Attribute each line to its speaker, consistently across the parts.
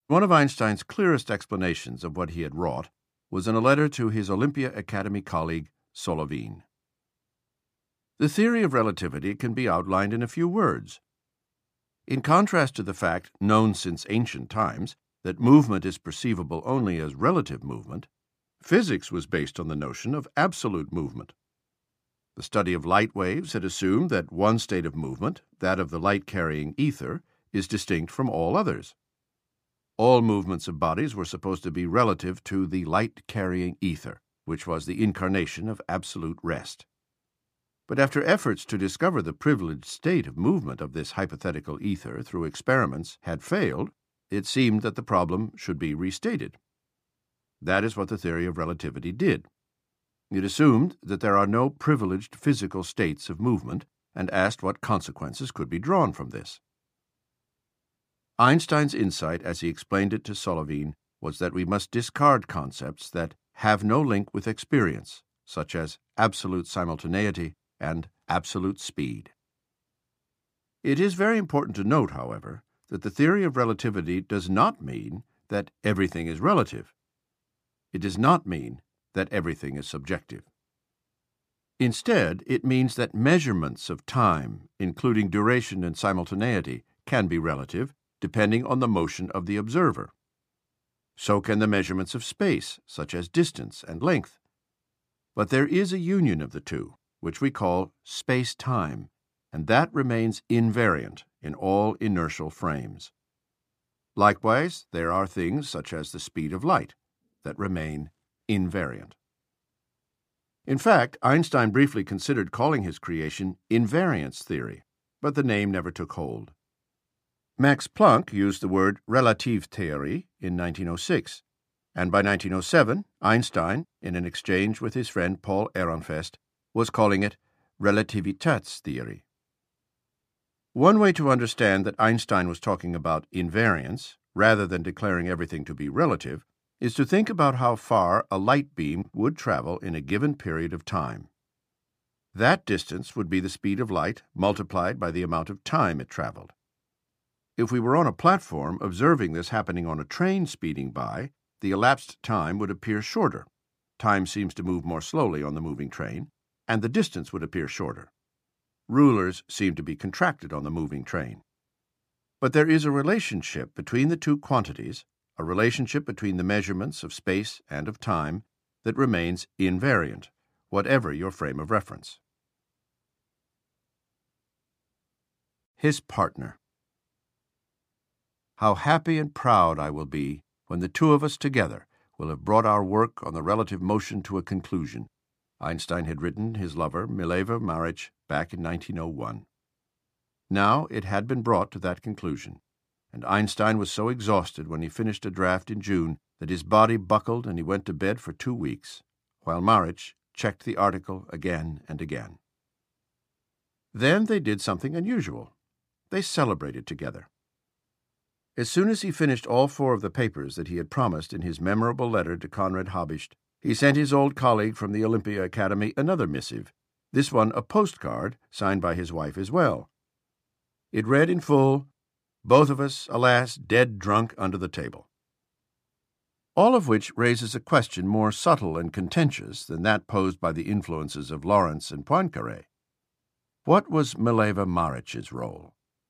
Speaker 1: One of Einstein's clearest explanations of what he had wrought was in a letter to his Olympia Academy colleague, Solovin. The theory of relativity can be outlined in a few words. In contrast to the fact, known since ancient times, that movement is perceivable only as relative movement, physics was based on the notion of absolute movement. The study of light waves had assumed that one state of movement, that of the light-carrying ether, is distinct from all others. All movements of bodies were supposed to be relative to the light-carrying ether, which was the incarnation of absolute rest. But after efforts to discover the privileged state of movement of this hypothetical ether through experiments had failed, it seemed that the problem should be restated. That is what the theory of relativity did. It assumed that there are no privileged physical states of movement and asked what consequences could be drawn from this. Einstein's insight, as he explained it to Solovin, was that we must discard concepts that have no link with experience, such as absolute simultaneity and absolute speed. It is very important to note, however, that the theory of relativity does not mean that everything is relative. It does not mean that everything is subjective. Instead, it means that measurements of time, including duration and simultaneity, can be relative, depending on the motion of the observer. So can the measurements of space, such as distance and length. But there is a union of the two, which we call space-time, and that remains invariant in all inertial frames. Likewise, there are things, such as the speed of light, that remain invariant. In fact, Einstein briefly considered calling his creation invariance theory, but the name never took hold. Max Planck used the word Relativtheorie in 1906, and by 1907, Einstein, in an exchange with his friend Paul Ehrenfest, was calling it Relativitätstheorie. One way to understand that Einstein was talking about invariance, rather than declaring everything to be relative, is to think about how far a light beam would travel in a given period of time. That distance would be the speed of light multiplied by the amount of time it traveled. If we were on a platform observing this happening on a train speeding by, the elapsed time would appear shorter. Time seems to move more slowly on the moving train, and the distance would appear shorter. Rulers seem to be contracted on the moving train. But there is a relationship between the two quantities, a relationship between the measurements of space and of time, that remains invariant, whatever your frame of reference. His partner. How happy and proud I will be when the two of us together will have brought our work on the relative motion to a conclusion, Einstein had written his lover, Mileva Maric, back in 1901. Now it had been brought to that conclusion, and Einstein was so exhausted when he finished a draft in June that his body buckled and he went to bed for 2 weeks, while Maric checked the article again and again. Then they did something unusual. They celebrated together. As soon as he finished all 4 of the papers that he had promised in his memorable letter to Conrad Habicht, he sent his old colleague from the Olympia Academy another missive, this one a postcard signed by his wife as well. It read in full, "Both of us, alas, dead drunk under the table." All of which raises a question more subtle and contentious than that posed by the influences of Lorentz and Poincaré. What was Mileva Maric's role?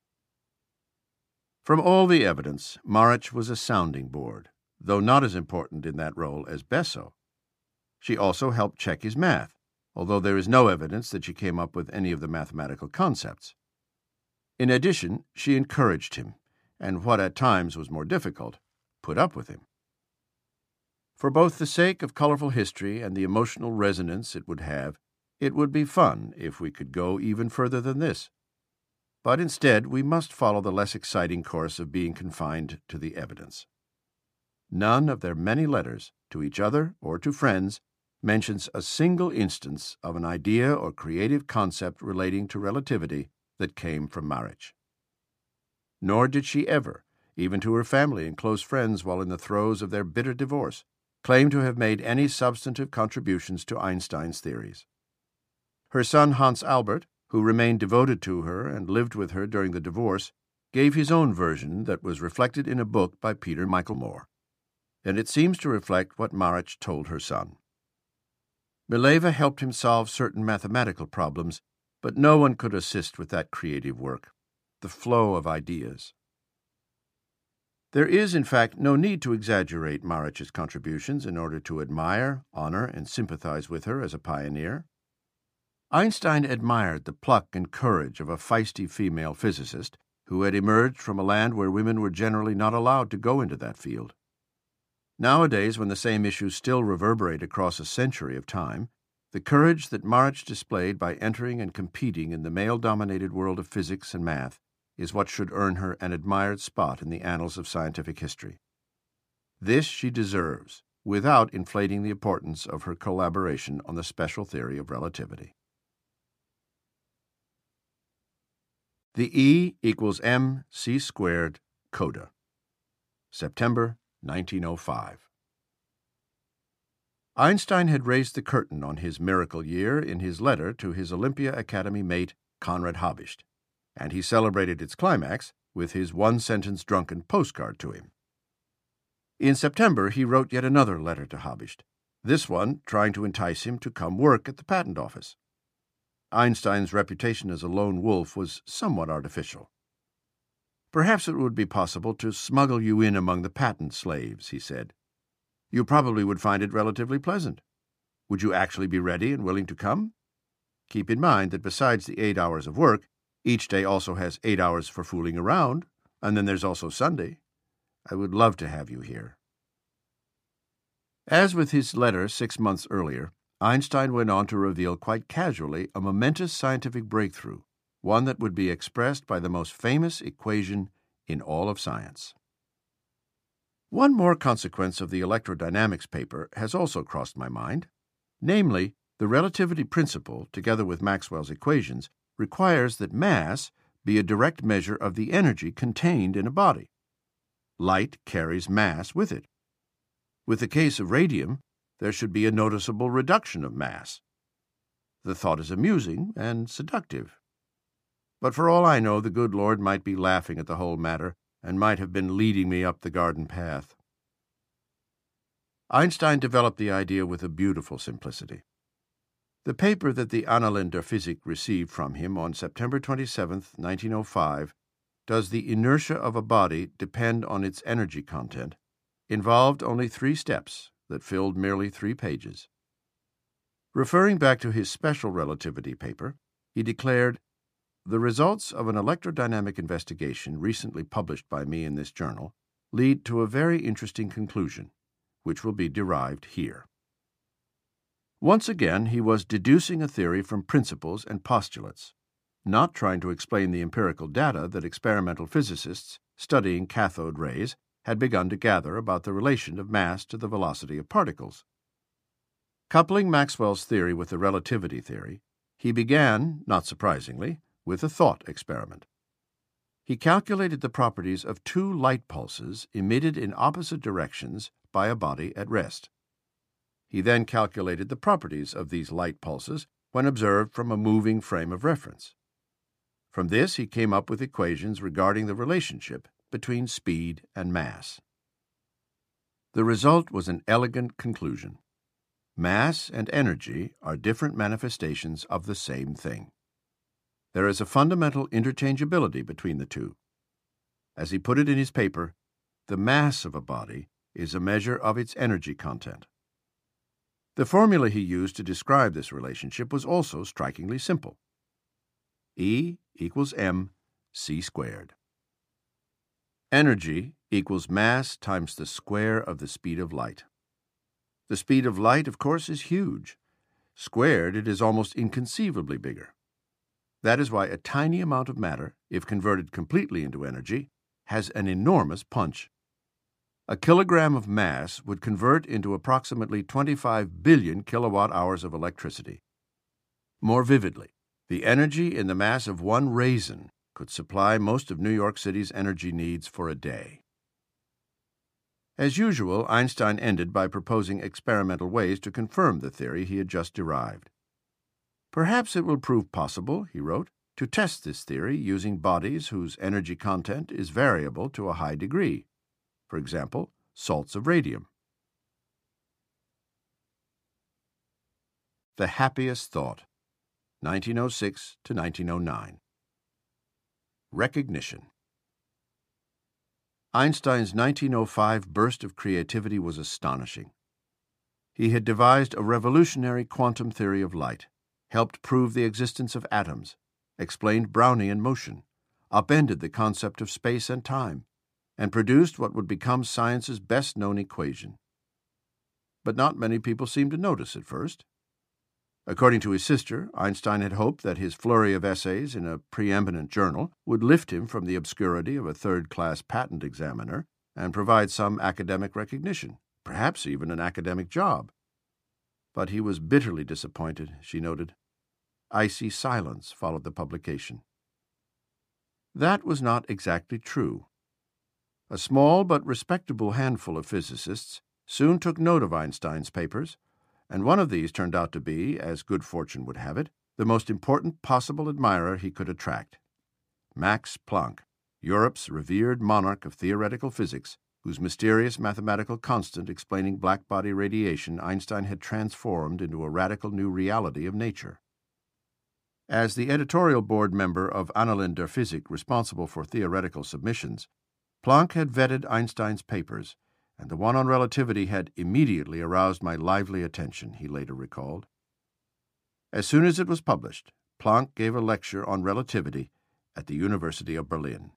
Speaker 1: From all the evidence, Maric was a sounding board, though not as important in that role as Bessel. She also helped check his math, although there is no evidence that she came up with any of the mathematical concepts. In addition, she encouraged him, and what at times was more difficult, put up with him. For both the sake of colorful history and the emotional resonance it would be fun if we could go even further than this. But instead, we must follow the less exciting course of being confined to the evidence. None of their many letters, to each other or to friends, mentions a single instance of an idea or creative concept relating to relativity that came from Maric. Nor did she ever, even to her family and close friends while in the throes of their bitter divorce, claim to have made any substantive contributions to Einstein's theories. Her son Hans Albert, who remained devoted to her and lived with her during the divorce, gave his own version that was reflected in a book by Peter Michaelmore, and it seems to reflect what Marich told her son. Mileva helped him solve certain mathematical problems, but no one could assist with that creative work, the flow of ideas. There is, in fact, no need to exaggerate Marich's contributions in order to admire, honor, and sympathize with her as a pioneer. Einstein admired the pluck and courage of a feisty female physicist who had emerged from a land where women were generally not allowed to go into that field. Nowadays, when the same issues still reverberate across a century of time, the courage that Marich displayed by entering and competing in the male-dominated world of physics and math is what should earn her an admired spot in the annals of scientific history. This she deserves, without inflating the importance of her collaboration on the special theory of relativity. The E equals mc squared coda. September 1905. Einstein had raised the curtain on his miracle year in his letter to his Olympia Academy mate Conrad Habicht, and he celebrated its climax with his one-sentence drunken postcard to him. In September, he wrote yet another letter to Habicht, this one trying to entice him to come work at the patent office. Einstein's reputation as a lone wolf was somewhat artificial. "Perhaps it would be possible to smuggle you in among the patent slaves," he said. "You probably would find it relatively pleasant. Would you actually be ready and willing to come? Keep in mind that besides the 8 hours of work, each day also has 8 hours for fooling around, and then there's also Sunday. I would love to have you here." As with his letter 6 months earlier, Einstein went on to reveal quite casually a momentous scientific breakthrough, one that would be expressed by the most famous equation in all of science. One more consequence of the electrodynamics paper has also crossed my mind, namely, the relativity principle, together with Maxwell's equations, requires that mass be a direct measure of the energy contained in a body. Light carries mass with it. With the case of radium, there should be a noticeable reduction of mass. The thought is amusing and seductive. But for all I know, the good Lord might be laughing at the whole matter and might have been leading me up the garden path. Einstein developed the idea with a beautiful simplicity. The paper that the Annalen der Physik received from him on September 27, 1905, "Does the inertia of a body depend on its energy content?" involved only 3 steps that filled merely 3 pages. Referring back to his special relativity paper, he declared, "The results of an electrodynamic investigation recently published by me in this journal lead to a very interesting conclusion, which will be derived here." Once again, he was deducing a theory from principles and postulates, not trying to explain the empirical data that experimental physicists studying cathode rays had begun to gather about the relation of mass to the velocity of particles. Coupling Maxwell's theory with the relativity theory, he began, not surprisingly, with a thought experiment. He calculated the properties of 2 light pulses emitted in opposite directions by a body at rest. He then calculated the properties of these light pulses when observed from a moving frame of reference. From this, he came up with equations regarding the relationship between speed and mass. The result was an elegant conclusion. Mass and energy are different manifestations of the same thing. There is a fundamental interchangeability between the two. As he put it in his paper, the mass of a body is a measure of its energy content. The formula he used to describe this relationship was also strikingly simple. E equals mc squared. Energy equals mass times the square of the speed of light. The speed of light, of course, is huge. Squared, it is almost inconceivably bigger. That is why a tiny amount of matter, if converted completely into energy, has an enormous punch. A kilogram of mass would convert into approximately 25 billion kilowatt-hours of electricity. More vividly, the energy in the mass of 1 raisin could supply most of New York City's energy needs for a day. As usual, Einstein ended by proposing experimental ways to confirm the theory he had just derived. "Perhaps it will prove possible," he wrote, to test this theory using bodies whose energy content is variable to a high degree, for example, salts of radium. The Happiest Thought, 1906 to 1909. Recognition. Einstein's 1905 burst of creativity was astonishing. He had devised a revolutionary quantum theory of light, helped prove the existence of atoms, explained Brownian motion, upended the concept of space and time, and produced what would become science's best-known equation. But not many people seemed to notice at first. According to his sister, Einstein had hoped that his flurry of essays in a preeminent journal would lift him from the obscurity of a third-class patent examiner and provide some academic recognition, perhaps even an academic job. But he was bitterly disappointed, she noted. Icy silence followed the publication. That was not exactly true. A small but respectable handful of physicists soon took note of Einstein's papers, and one of these turned out to be, as good fortune would have it, the most important possible admirer he could attract. Max Planck, Europe's revered monarch of theoretical physics, whose mysterious mathematical constant explaining black-body radiation Einstein had transformed into a radical new reality of nature. As the editorial board member of Annalen der Physik responsible for theoretical submissions, Planck had vetted Einstein's papers, and the one on relativity had immediately aroused my lively attention, he later recalled. As soon as it was published, Planck gave a lecture on relativity at the University of Berlin.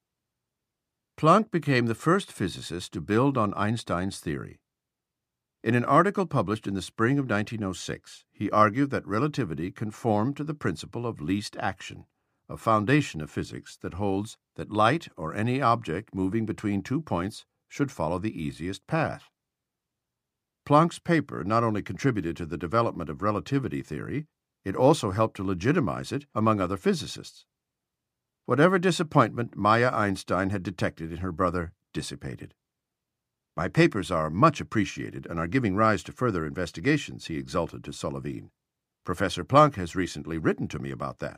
Speaker 1: Planck became the first physicist to build on Einstein's theory. In an article published in the spring of 1906, he argued that relativity conformed to the principle of least action, a foundation of physics that holds that light or any object moving between 2 points should follow the easiest path. Planck's paper not only contributed to the development of relativity theory, it also helped to legitimize it among other physicists. Whatever disappointment Maya Einstein had detected in her brother dissipated. "My papers are much appreciated and are giving rise to further investigations," he exulted to Solovine. "Professor Planck has recently written to me about that."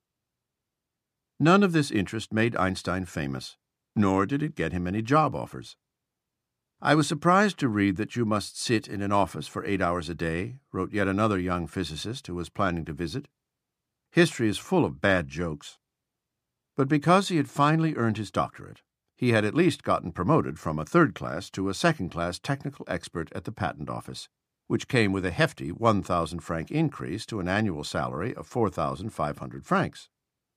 Speaker 1: None of this interest made Einstein famous, nor did it get him any job offers. "I was surprised to read that you must sit in an office for 8 hours a day," wrote yet another young physicist who was planning to visit. "History is full of bad jokes." But because he had finally earned his doctorate, he had at least gotten promoted from a third-class to a second-class technical expert at the Patent Office, which came with a hefty 1,000 franc increase to an annual salary of 4,500 francs.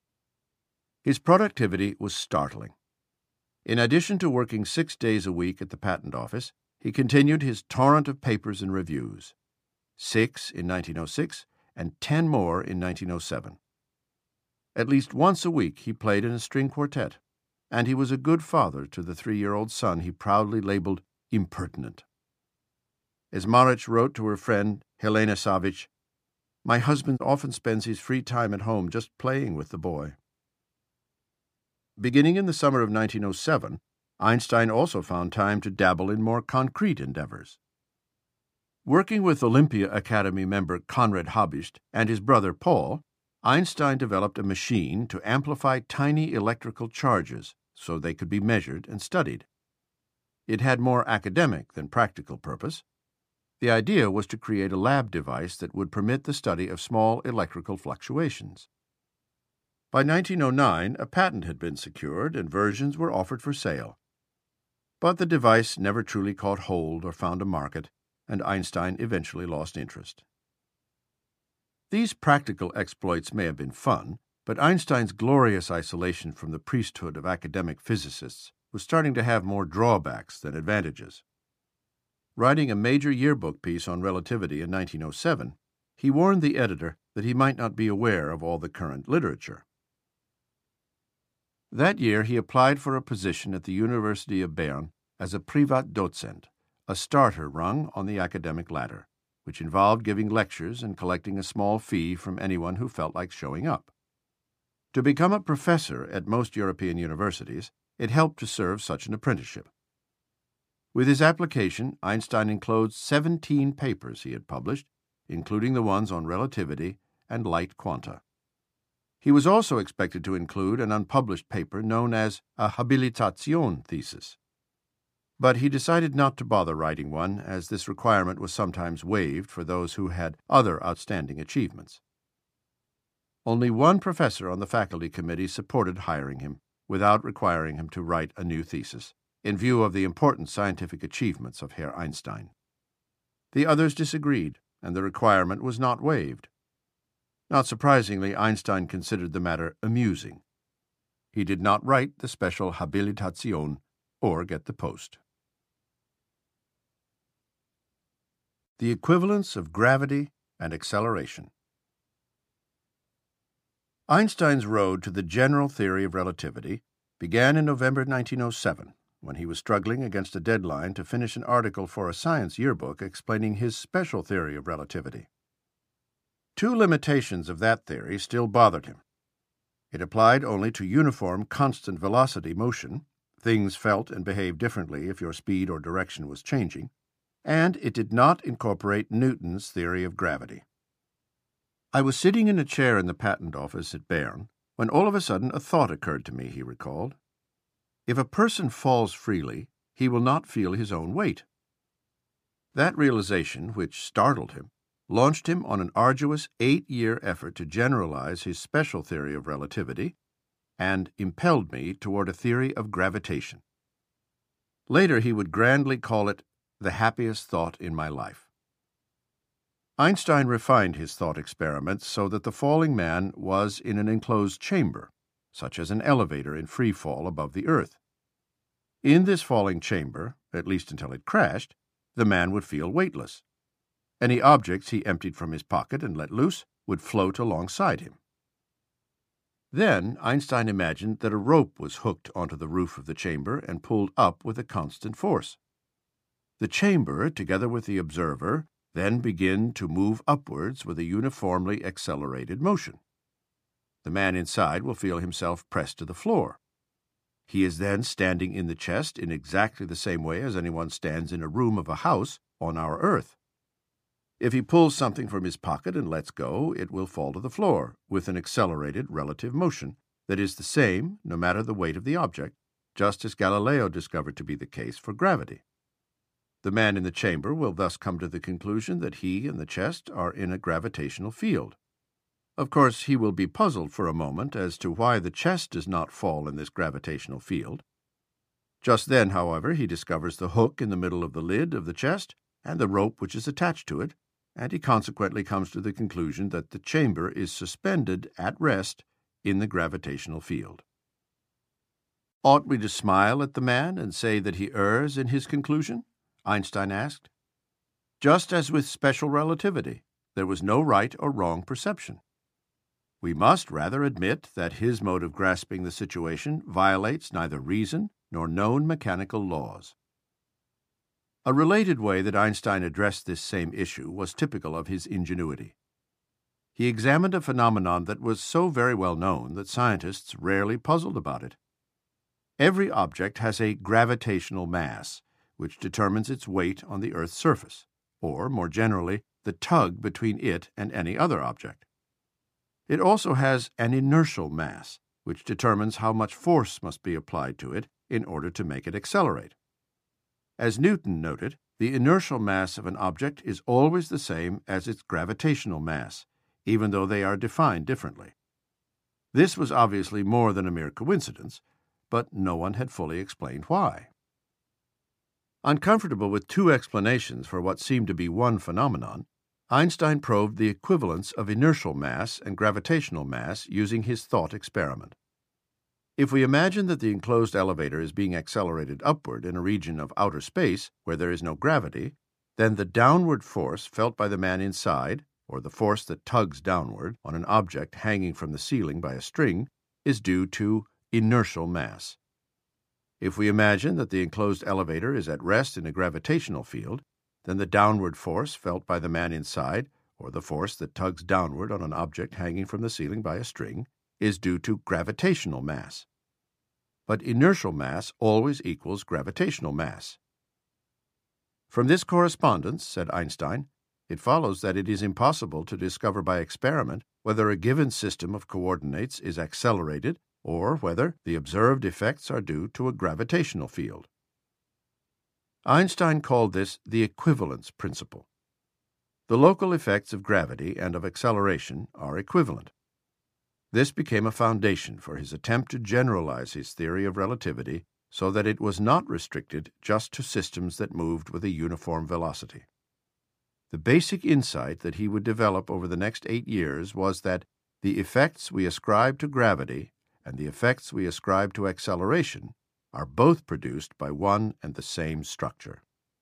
Speaker 1: His productivity was startling. In addition to working 6 days a week at the Patent Office, he continued his torrent of papers and reviews, 6 in 1906 and 10 more in 1907. At least once a week he played in a string quartet, and he was a good father to the 3-year-old son he proudly labeled impertinent. As Marich wrote to her friend Helena Savich, "My husband often spends his free time at home just playing with the boy." Beginning in the summer of 1907, Einstein also found time to dabble in more concrete endeavors. Working with Olympia Academy member Conrad Habicht and his brother Paul, Einstein developed a machine to amplify tiny electrical charges so they could be measured and studied. It had more academic than practical purpose. The idea was to create a lab device that would permit the study of small electrical fluctuations. By 1909, a patent had been secured and versions were offered for sale. But the device never truly caught hold or found a market, and Einstein eventually lost interest. These practical exploits may have been fun, but Einstein's glorious isolation from the priesthood of academic physicists was starting to have more drawbacks than advantages. Writing a major yearbook piece on relativity in 1907, he warned the editor that he might not be aware of all the current literature. That year he applied for a position at the University of Bern as a Privatdozent, a starter rung on the academic ladder, which involved giving lectures and collecting a small fee from anyone who felt like showing up. To become a professor at most European universities, it helped to serve such an apprenticeship. With his application, Einstein enclosed 17 papers he had published, including the ones on relativity and light quanta. He was also expected to include an unpublished paper known as a habilitation thesis. But he decided not to bother writing one, as this requirement was sometimes waived for those who had other outstanding achievements. Only one professor on the faculty committee supported hiring him, without requiring him to write a new thesis, in view of the important scientific achievements of Herr Einstein. The others disagreed, and the requirement was not waived. Not surprisingly, Einstein considered the matter amusing. He did not write the special habilitation or get the post. The equivalence of gravity and acceleration. Einstein's road to the general theory of relativity began in November 1907, when he was struggling against a deadline to finish an article for a science yearbook explaining his special theory of relativity. Two limitations of that theory still bothered him. It applied only to uniform constant velocity motion, things felt and behaved differently if your speed or direction was changing, and it did not incorporate Newton's theory of gravity. I was sitting in a chair in the patent office at Bern when all of a sudden a thought occurred to me, he recalled. If a person falls freely, he will not feel his own weight. That realization, which startled him, launched him on an arduous 8-year effort to generalize his special theory of relativity and impelled me toward a theory of gravitation. Later he would grandly call it the happiest thought in my life. Einstein refined his thought experiments so that the falling man was in an enclosed chamber, such as an elevator in free fall above the Earth. In this falling chamber, at least until it crashed, the man would feel weightless. Any objects he emptied from his pocket and let loose would float alongside him. Then Einstein imagined that a rope was hooked onto the roof of the chamber and pulled up with a constant force. The chamber, together with the observer, then begin to move upwards with a uniformly accelerated motion. The man inside will feel himself pressed to the floor. He is then standing in the chest in exactly the same way as anyone stands in a room of a house on our Earth. If he pulls something from his pocket and lets go, it will fall to the floor with an accelerated relative motion that is the same no matter the weight of the object, just as Galileo discovered to be the case for gravity. The man in the chamber will thus come to the conclusion that he and the chest are in a gravitational field. Of course, he will be puzzled for a moment as to why the chest does not fall in this gravitational field. Just then, however, he discovers the hook in the middle of the lid of the chest and the rope which is attached to it, and he consequently comes to the conclusion that the chamber is suspended at rest in the gravitational field. Ought we to smile at the man and say that he errs in his conclusion? Einstein asked. Just as with special relativity, there was no right or wrong perception. We must rather admit that his mode of grasping the situation violates neither reason nor known mechanical laws. A related way that Einstein addressed this same issue was typical of his ingenuity. He examined a phenomenon that was so very well known that scientists rarely puzzled about it. Every object has a gravitational mass, which determines its weight on the Earth's surface, or, more generally, the tug between it and any other object. It also has an inertial mass, which determines how much force must be applied to it in order to make it accelerate. As Newton noted, the inertial mass of an object is always the same as its gravitational mass, even though they are defined differently. This was obviously more than a mere coincidence, but no one had fully explained why. Uncomfortable with two explanations for what seemed to be one phenomenon, Einstein probed the equivalence of inertial mass and gravitational mass using his thought experiment. If we imagine that the enclosed elevator is being accelerated upward in a region of outer space where there is no gravity, then the downward force felt by the man inside, or the force that tugs downward on an object hanging from the ceiling by a string, is due to inertial mass. If we imagine that the enclosed elevator is at rest in a gravitational field, then the downward force felt by the man inside, or the force that tugs downward on an object hanging from the ceiling by a string, is due to gravitational mass. But inertial mass always equals gravitational mass. From this correspondence, said Einstein, it follows that it is impossible to discover by experiment whether a given system of coordinates is accelerated or whether the observed effects are due to a gravitational field. Einstein called this the equivalence principle. The local effects of gravity and of acceleration are equivalent. This became a foundation for his attempt to generalize his theory of relativity so that it was not restricted just to systems that moved with a uniform velocity. The basic insight that he would develop over the next 8 years was that the effects we ascribe to gravity and the effects we ascribe to acceleration are both produced by one and the same structure.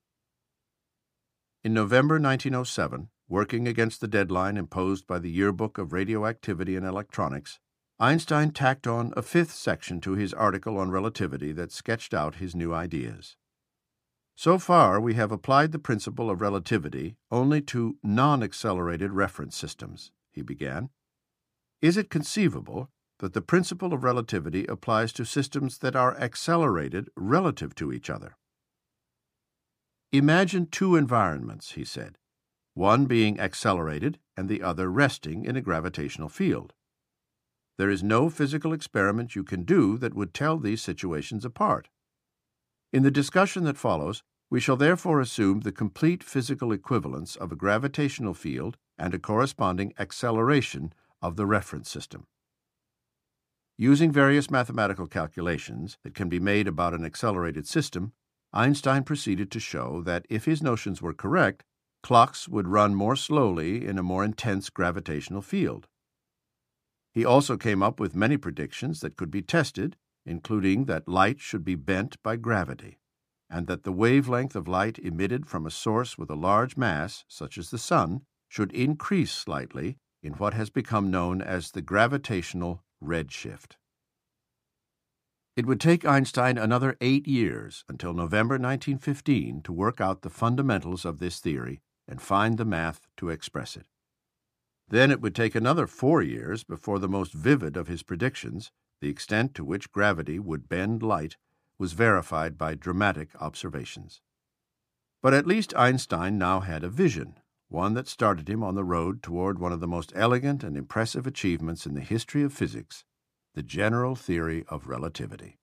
Speaker 1: In November 1907, working against the deadline imposed by the Yearbook of Radioactivity and Electronics, Einstein tacked on a 5th section to his article on relativity that sketched out his new ideas. So far, we have applied the principle of relativity only to non-accelerated reference systems, he began. Is it conceivable that the principle of relativity applies to systems that are accelerated relative to each other? Imagine 2 environments, he said, one being accelerated and the other resting in a gravitational field. There is no physical experiment you can do that would tell these situations apart. In the discussion that follows, we shall therefore assume the complete physical equivalence of a gravitational field and a corresponding acceleration of the reference system. Using various mathematical calculations that can be made about an accelerated system, Einstein proceeded to show that if his notions were correct, clocks would run more slowly in a more intense gravitational field. He also came up with many predictions that could be tested, including that light should be bent by gravity, and that the wavelength of light emitted from a source with a large mass, such as the Sun, should increase slightly in what has become known as the gravitational redshift. It would take Einstein another 8 years until November 1915 to work out the fundamentals of this theory and find the math to express it. Then it would take another 4 years before the most vivid of his predictions, the extent to which gravity would bend light, was verified by dramatic observations. But at least Einstein now had a vision, one that started him on the road toward one of the most elegant and impressive achievements in the history of physics, the general theory of relativity.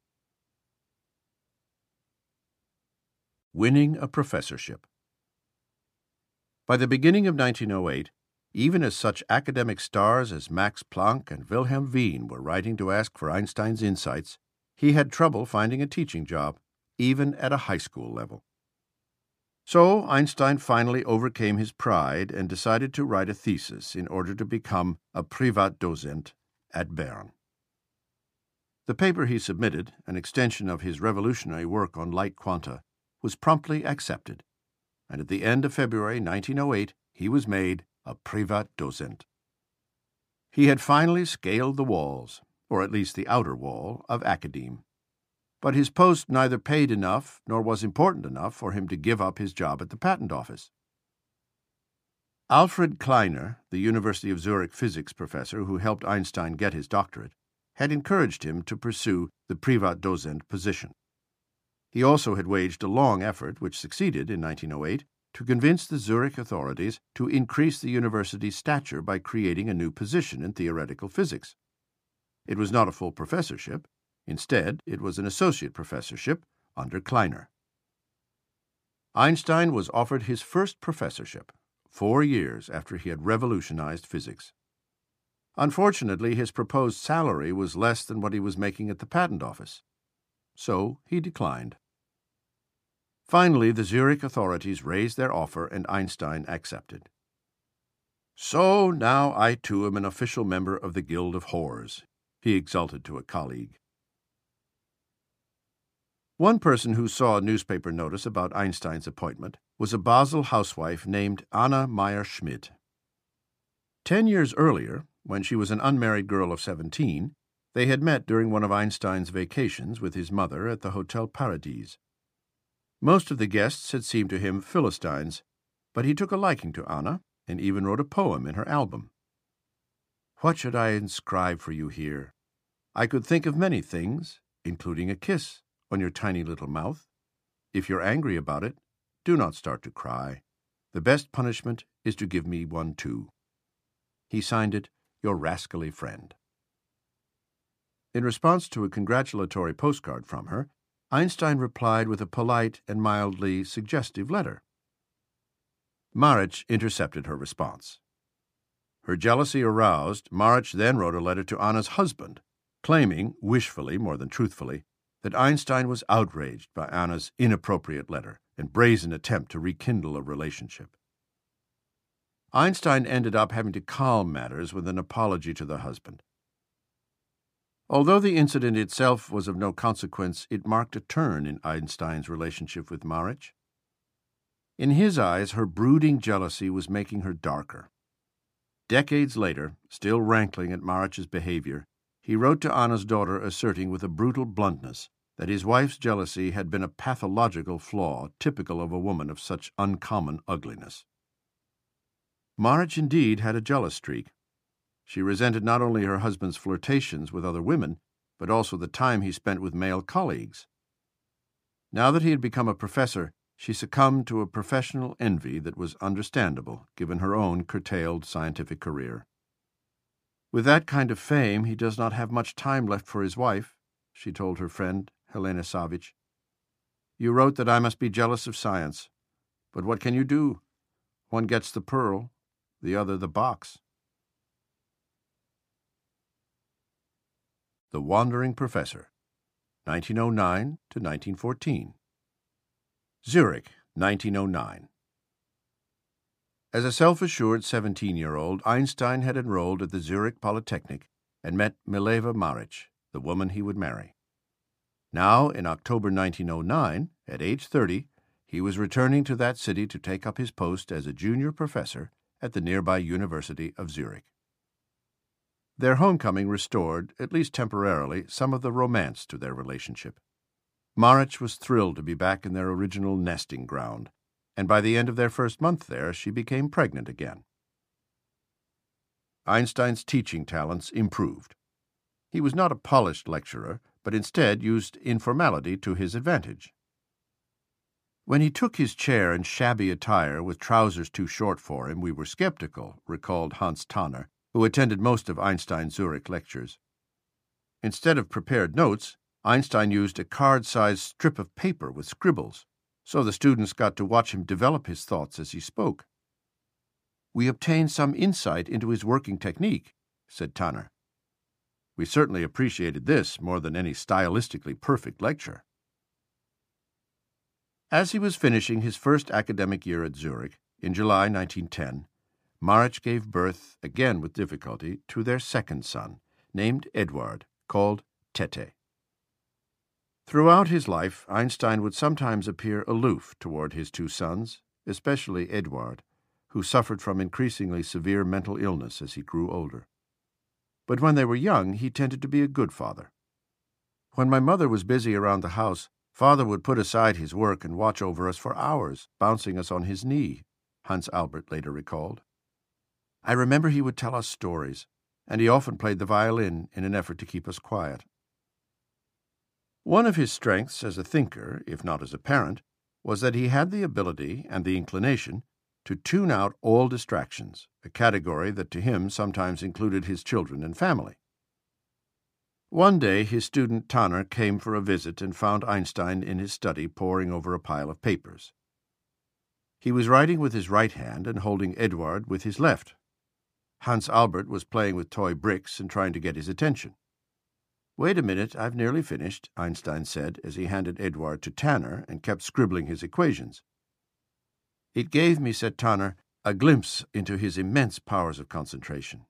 Speaker 1: Winning a professorship. By the beginning of 1908, even as such academic stars as Max Planck and Wilhelm Wien were writing to ask for Einstein's insights, he had trouble finding a teaching job, even at a high school level. So Einstein finally overcame his pride and decided to write a thesis in order to become a Privatdozent at Bern. The paper he submitted, an extension of his revolutionary work on light quanta, was promptly accepted, and at the end of February 1908 he was made a Privatdozent. He had finally scaled the walls, or at least the outer wall, of academe. But his post neither paid enough nor was important enough for him to give up his job at the patent office. Alfred Kleiner, the University of Zurich physics professor who helped Einstein get his doctorate, had encouraged him to pursue the Privatdozent position. He also had waged a long effort, which succeeded in 1908, to convince the Zurich authorities to increase the university's stature by creating a new position in theoretical physics. It was not a full professorship. Instead, it was an associate professorship under Kleiner. Einstein was offered his first professorship 4 years after he had revolutionized physics. Unfortunately, his proposed salary was less than what he was making at the patent office, so he declined. Finally, the Zurich authorities raised their offer and Einstein accepted. "So now I too am an official member of the Guild of Whores," he exulted to a colleague. One person who saw a newspaper notice about Einstein's appointment was a Basel housewife named Anna Meyer-Schmidt. 10 years earlier, when she was an unmarried girl of 17, they had met during one of Einstein's vacations with his mother at the Hotel Paradis. Most of the guests had seemed to him Philistines, but he took a liking to Anna and even wrote a poem in her album. "What should I inscribe for you here? I could think of many things, including a kiss on your tiny little mouth. If you're angry about it, do not start to cry. The best punishment is to give me one too." He signed it, your rascally friend. In response to a congratulatory postcard from her, Einstein replied with a polite and mildly suggestive letter. Marich intercepted her response. Her jealousy aroused, Marich then wrote a letter to Anna's husband, claiming, wishfully more than truthfully, that Einstein was outraged by Anna's inappropriate letter and brazen attempt to rekindle a relationship. Einstein ended up having to calm matters with an apology to the husband. Although the incident itself was of no consequence, it marked a turn in Einstein's relationship with Marich. In his eyes, her brooding jealousy was making her darker. Decades later, still rankling at Marich's behavior, he wrote to Anna's daughter asserting with a brutal bluntness that his wife's jealousy had been a pathological flaw typical of a woman of such uncommon ugliness. Marich indeed had a jealous streak. She resented not only her husband's flirtations with other women, but also the time he spent with male colleagues. Now that he had become a professor, she succumbed to a professional envy that was understandable, given her own curtailed scientific career. With that kind of fame, he does not have much time left for his wife, she told her friend, Helena Savich. You wrote that I must be jealous of science. But what can you do? One gets the pearl, the other the box. The Wandering Professor, 1909 to 1914. Zurich, 1909. As a self-assured 17-year-old, Einstein had enrolled at the Zurich Polytechnic and met Mileva Maric, the woman he would marry. Now, in October 1909, at age 30, he was returning to that city to take up his post as a junior professor at the nearby University of Zurich. Their homecoming restored, at least temporarily, some of the romance to their relationship. Maric was thrilled to be back in their original nesting ground, and by the end of their first month there, she became pregnant again. Einstein's teaching talents improved. He was not a polished lecturer, but instead used informality to his advantage. When he took his chair in shabby attire with trousers too short for him, we were skeptical, recalled Hans Tanner, who attended most of Einstein's Zurich lectures. Instead of prepared notes, Einstein used a card-sized strip of paper with scribbles, so the students got to watch him develop his thoughts as he spoke. We obtained some insight into his working technique, said Tanner. We certainly appreciated this more than any stylistically perfect lecture. As he was finishing his first academic year at Zurich, in July 1910, Maric gave birth, again with difficulty, to their second son, named Eduard, called Tete. Throughout his life, Einstein would sometimes appear aloof toward his two sons, especially Eduard, who suffered from increasingly severe mental illness as he grew older. But when they were young, he tended to be a good father. When my mother was busy around the house, Father would put aside his work and watch over us for hours, bouncing us on his knee, Hans Albert later recalled. I remember he would tell us stories, and he often played the violin in an effort to keep us quiet. One of his strengths as a thinker, if not as a parent, was that he had the ability and the inclination to tune out all distractions, a category that to him sometimes included his children and family. One day his student Tanner came for a visit and found Einstein in his study poring over a pile of papers. He was writing with his right hand and holding Eduard with his left. Hans Albert was playing with toy bricks and trying to get his attention. Wait a minute, I've nearly finished, Einstein said as he handed Eduard to Tanner and kept scribbling his equations. It gave me, said Tanner, a glimpse into his immense powers of concentration.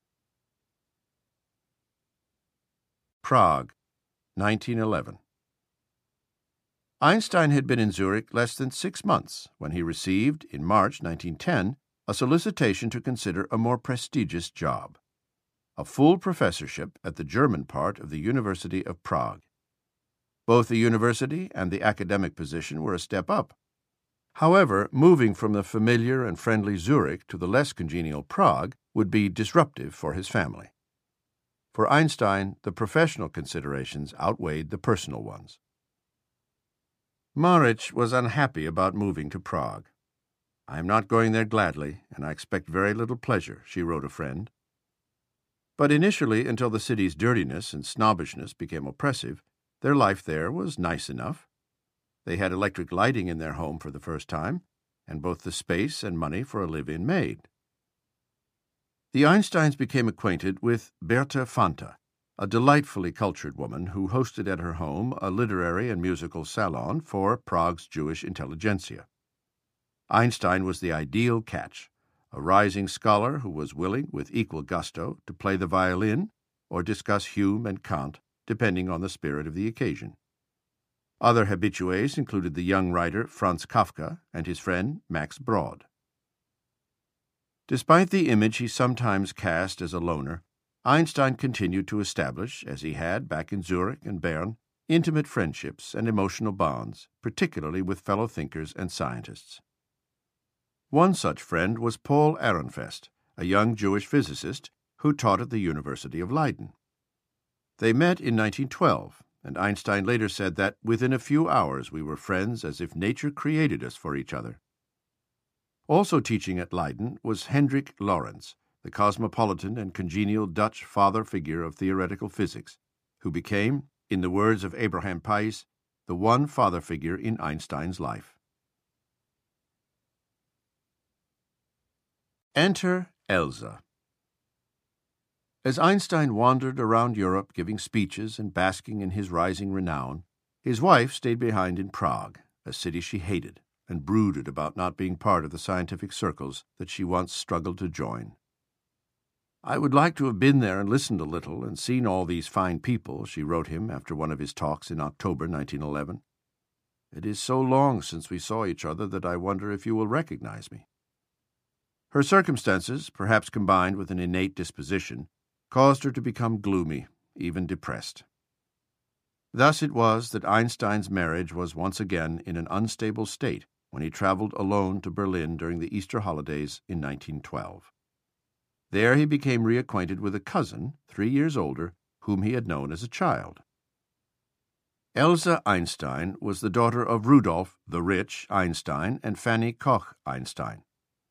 Speaker 1: Prague, 1911. Einstein had been in Zurich less than 6 months when he received, in March 1910, a solicitation to consider a more prestigious job, a full professorship at the German part of the University of Prague. Both the university and the academic position were a step up. However, moving from the familiar and friendly Zurich to the less congenial Prague would be disruptive for his family. For Einstein, the professional considerations outweighed the personal ones. Maric was unhappy about moving to Prague. I am not going there gladly, and I expect very little pleasure, she wrote a friend. But initially, until the city's dirtiness and snobbishness became oppressive, their life there was nice enough. They had electric lighting in their home for the first time, and both the space and money for a live-in maid. The Einsteins became acquainted with Berta Fanta, a delightfully cultured woman who hosted at her home a literary and musical salon for Prague's Jewish intelligentsia. Einstein was the ideal catch, a rising scholar who was willing, with equal gusto, to play the violin or discuss Hume and Kant, depending on the spirit of the occasion. Other habitués included the young writer Franz Kafka and his friend Max Brod. Despite the image he sometimes cast as a loner, Einstein continued to establish, as he had back in Zurich and Bern, intimate friendships and emotional bonds, particularly with fellow thinkers and scientists. One such friend was Paul Ehrenfest, a young Jewish physicist who taught at the University of Leiden. They met in 1912, and Einstein later said that within a few hours we were friends as if nature created us for each other. Also teaching at Leiden was Hendrik Lorentz, the cosmopolitan and congenial Dutch father figure of theoretical physics, who became, in the words of Abraham Pais, the one father figure in Einstein's life. Enter Elsa. As Einstein wandered around Europe giving speeches and basking in his rising renown, his wife stayed behind in Prague, a city she hated, and brooded about not being part of the scientific circles that she once struggled to join. "I would like to have been there and listened a little and seen all these fine people," she wrote him after one of his talks in October 1911. "It is so long since we saw each other that I wonder if you will recognize me." Her circumstances, perhaps combined with an innate disposition, caused her to become gloomy, even depressed. Thus it was that Einstein's marriage was once again in an unstable state when he traveled alone to Berlin during the Easter holidays in 1912. There he became reacquainted with a cousin, 3 years older, whom he had known as a child. Elsa Einstein was the daughter of Rudolf the Rich Einstein and Fanny Koch Einstein.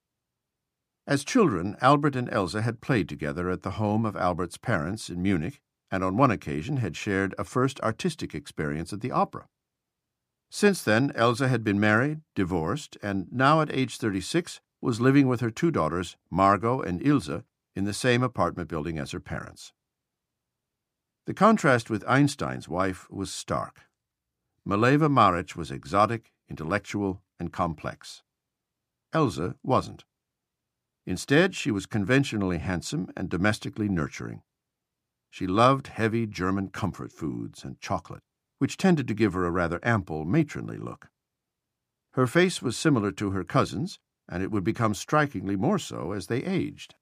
Speaker 1: As children, Albert and Elsa had played together at the home of Albert's parents in Munich, and on one occasion had shared a first artistic experience at the opera. Since then, Elsa had been married, divorced, and now at age 36 was living with her 2 daughters, Margot and Ilse, in the same apartment building as her parents. The contrast with Einstein's wife was stark. Mileva Maric was exotic, intellectual, and complex. Elsa wasn't. Instead, she was conventionally handsome and domestically nurturing. She loved heavy German comfort foods and chocolate, which tended to give her a rather ample, matronly look. Her face was similar to her cousin's, and it would become strikingly more so as they aged.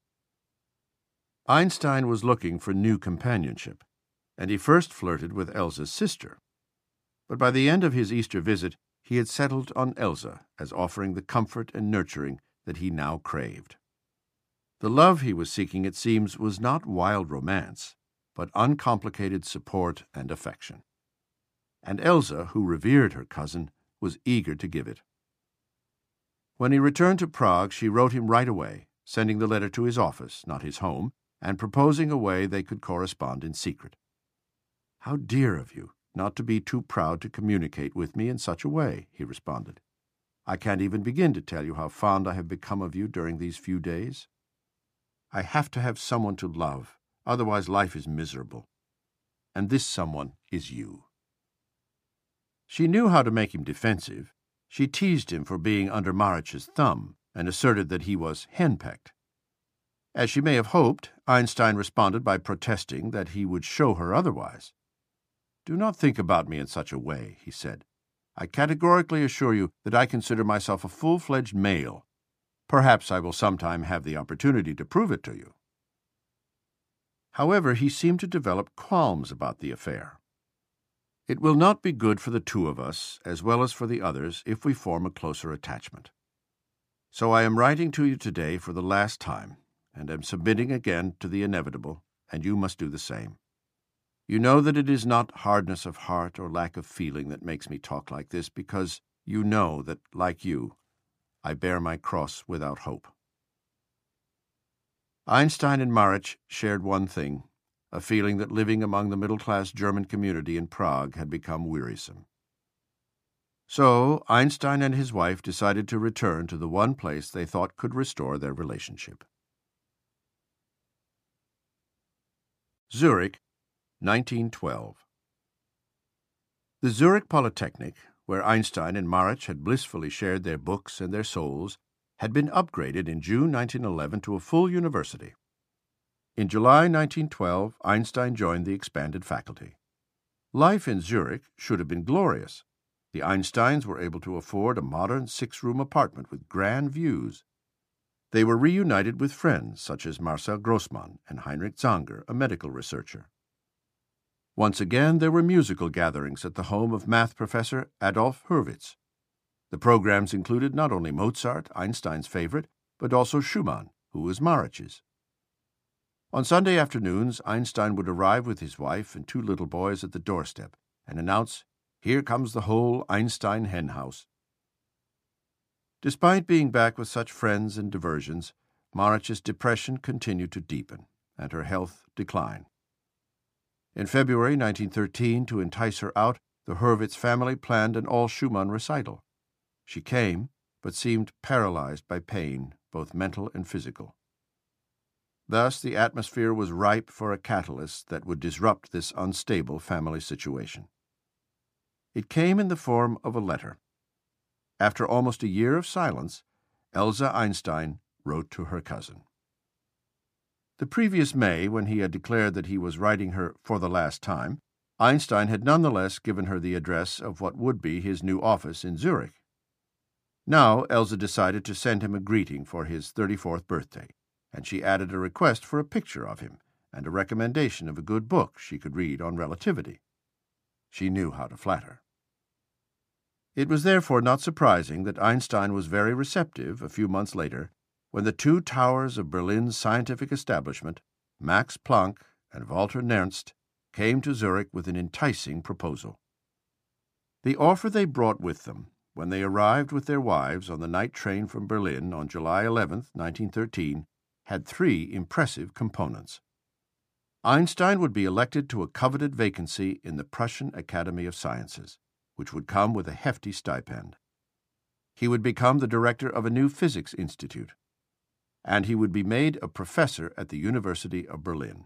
Speaker 1: Einstein was looking for new companionship, and he first flirted with Elsa's sister. But by the end of his Easter visit, he had settled on Elsa as offering the comfort and nurturing that he now craved. The love he was seeking, it seems, was not wild romance, but uncomplicated support and affection. And Elsa, who revered her cousin, was eager to give it. When he returned to Prague, she wrote him right away, sending the letter to his office, not his home, and proposing a way they could correspond in secret. "How dear of you, not to be too proud to communicate with me in such a way," he responded. "I can't even begin to tell you how fond I have become of you during these few days. I have to have someone to love, otherwise life is miserable. And this someone is you." She knew how to make him defensive. She teased him for being under Maric's thumb and asserted that he was henpecked. As she may have hoped, Einstein responded by protesting that he would show her otherwise. "Do not think about me in such a way," he said. "I categorically assure you that I consider myself a full-fledged male. Perhaps I will sometime have the opportunity to prove it to you." However, he seemed to develop qualms about the affair. "It will not be good for the 2 of us, as well as for the others, if we form a closer attachment. So I am writing to you today for the last time, and am submitting again to the inevitable, and you must do the same. You know that it is not hardness of heart or lack of feeling that makes me talk like this, because you know that, like you, I bear my cross without hope." Einstein and Marich shared one thing, a feeling that living among the middle-class German community in Prague had become wearisome. So Einstein and his wife decided to return to the one place they thought could restore their relationship. Zurich, 1912. The Zurich Polytechnic, where Einstein and Marich had blissfully shared their books and their souls, had been upgraded in June 1911 to a full university. In July 1912, Einstein joined the expanded faculty. Life in Zurich should have been glorious. The Einsteins were able to afford a modern six-room apartment with grand views. They were reunited with friends such as Marcel Grossmann and Heinrich Zanger, a medical researcher. Once again, there were musical gatherings at the home of math professor Adolf Hurwitz. The programs included not only Mozart, Einstein's favorite, but also Schumann, who was Marich's. On Sunday afternoons, Einstein would arrive with his wife and two little boys at the doorstep and announce, "Here comes the whole Einstein hen house." Despite being back with such friends and diversions, Marich's depression continued to deepen, and her health decline. In February 1913, to entice her out, the Hurwitz family planned an all-Schumann recital. She came, but seemed paralyzed by pain, both mental and physical. Thus, the atmosphere was ripe for a catalyst that would disrupt this unstable family situation. It came in the form of a letter. After almost a year of silence, Elsa Einstein wrote to her cousin. The previous May, when he had declared that he was writing her for the last time, Einstein had nonetheless given her the address of what would be his new office in Zurich. Now Elsa decided to send him a greeting for his 34th birthday, and she added a request for a picture of him and a recommendation of a good book she could read on relativity. She knew how to flatter. It was therefore not surprising that Einstein was very receptive a few months later when the two towers of Berlin's scientific establishment, Max Planck and Walter Nernst, came to Zurich with an enticing proposal. The offer they brought with them, when they arrived with their wives on the night train from Berlin on July 11, 1913, had three impressive components. Einstein would be elected to a coveted vacancy in the Prussian Academy of Sciences, which would come with a hefty stipend. He would become the director of a new physics institute, and he would be made a professor at the University of Berlin.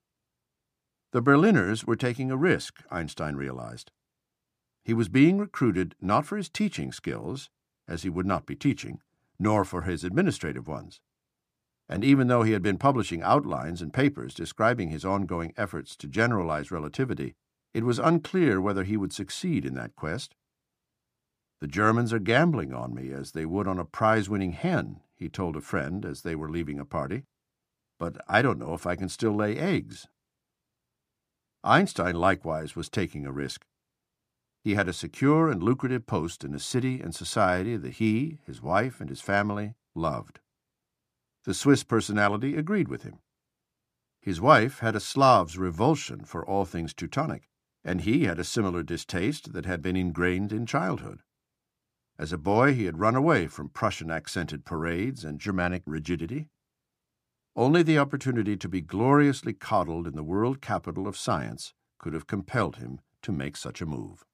Speaker 1: The Berliners were taking a risk, Einstein realized. He was being recruited not for his teaching skills, as he would not be teaching, nor for his administrative ones. And even though he had been publishing outlines and papers describing his ongoing efforts to generalize relativity, it was unclear whether he would succeed in that quest. "The Germans are gambling on me as they would on a prize-winning hen," he told a friend as they were leaving a party. "But I don't know if I can still lay eggs." Einstein likewise was taking a risk. He had a secure and lucrative post in a city and society that he, his wife, and his family loved. The Swiss personality agreed with him. His wife had a Slav's revulsion for all things Teutonic, and he had a similar distaste that had been ingrained in childhood. As a boy, he had run away from Prussian-accented parades and Germanic rigidity. Only the opportunity to be gloriously coddled in the world capital of science could have compelled him to make such a move.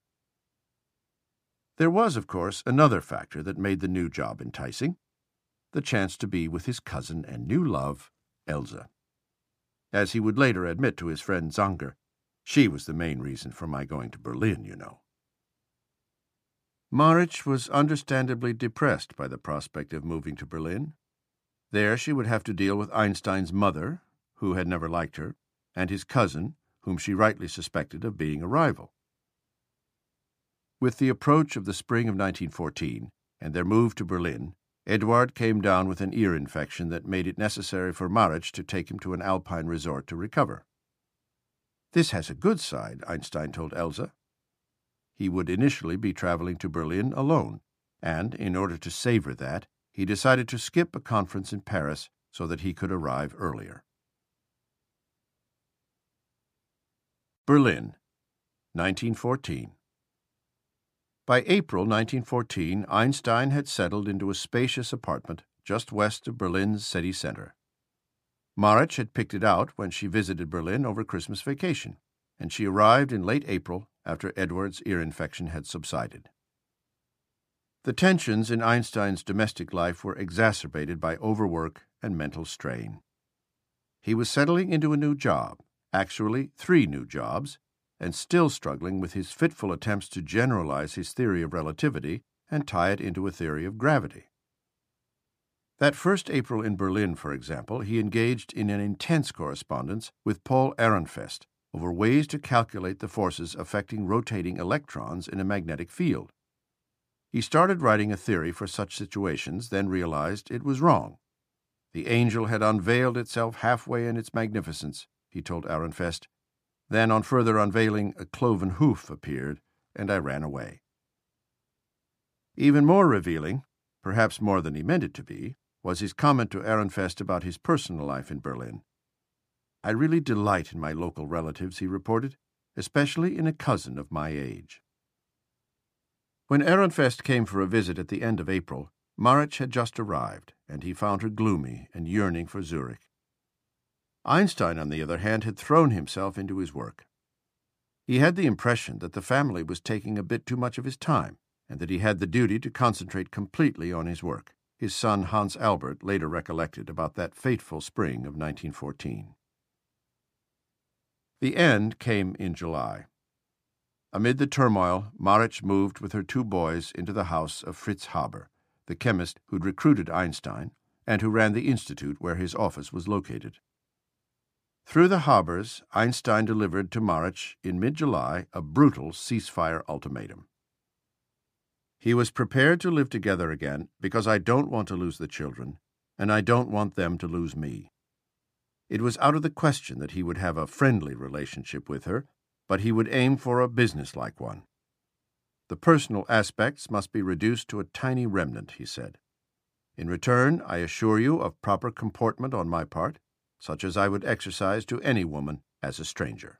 Speaker 1: There was, of course, another factor that made the new job enticing: the chance to be with his cousin and new love, Elsa. As he would later admit to his friend Zanger, "She was the main reason for my going to Berlin, you know." Marich was understandably depressed by the prospect of moving to Berlin. There she would have to deal with Einstein's mother, who had never liked her, and his cousin, whom she rightly suspected of being a rival. With the approach of the spring of 1914 and their move to Berlin, Eduard came down with an ear infection that made it necessary for Marich to take him to an alpine resort to recover. "This has a good side," Einstein told Elsa. He would initially be traveling to Berlin alone, and, in order to savor that, he decided to skip a conference in Paris so that he could arrive earlier. Berlin, 1914. By April 1914, Einstein had settled into a spacious apartment just west of Berlin's city center. Marich had picked it out when she visited Berlin over Christmas vacation, and she arrived in late April after Edward's ear infection had subsided. The tensions in Einstein's domestic life were exacerbated by overwork and mental strain. He was settling into a new job, actually 3 new jobs, and still struggling with his fitful attempts to generalize his theory of relativity and tie it into a theory of gravity. That first April in Berlin, for example, he engaged in an intense correspondence with Paul Ehrenfest over ways to calculate the forces affecting rotating electrons in a magnetic field. He started writing a theory for such situations, then realized it was wrong. The angel had unveiled itself halfway in its magnificence, he told Ehrenfest. Then, on further unveiling, a cloven hoof appeared, and I ran away. Even more revealing, perhaps more than he meant it to be, was his comment to Ehrenfest about his personal life in Berlin. I really delight in my local relatives, he reported, especially in a cousin of my age. When Ehrenfest came for a visit at the end of April, Marich had just arrived, and he found her gloomy and yearning for Zurich. Einstein, on the other hand, had thrown himself into his work. He had the impression that the family was taking a bit too much of his time, and that he had the duty to concentrate completely on his work, his son Hans Albert later recollected about that fateful spring of 1914. The end came in July. Amid the turmoil, Marich moved with her 2 boys into the house of Fritz Haber, the chemist who'd recruited Einstein and who ran the institute where his office was located. Through the Habers, Einstein delivered to Marich in mid-July a brutal ceasefire ultimatum. He was prepared to live together again because I don't want to lose the children, and I don't want them to lose me. It was out of the question that he would have a friendly relationship with her, but he would aim for a businesslike one. The personal aspects must be reduced to a tiny remnant, he said. In return, I assure you of proper comportment on my part, such as I would exercise to any woman as a stranger.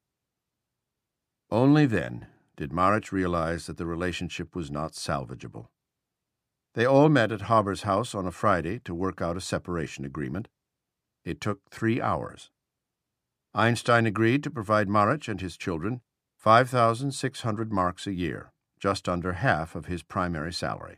Speaker 1: Only then did Marich realize that the relationship was not salvageable. They all met at Haber's house on a Friday to work out a separation agreement. It took 3 hours. Einstein agreed to provide Marich and his children 5,600 marks a year, just under half of his primary salary.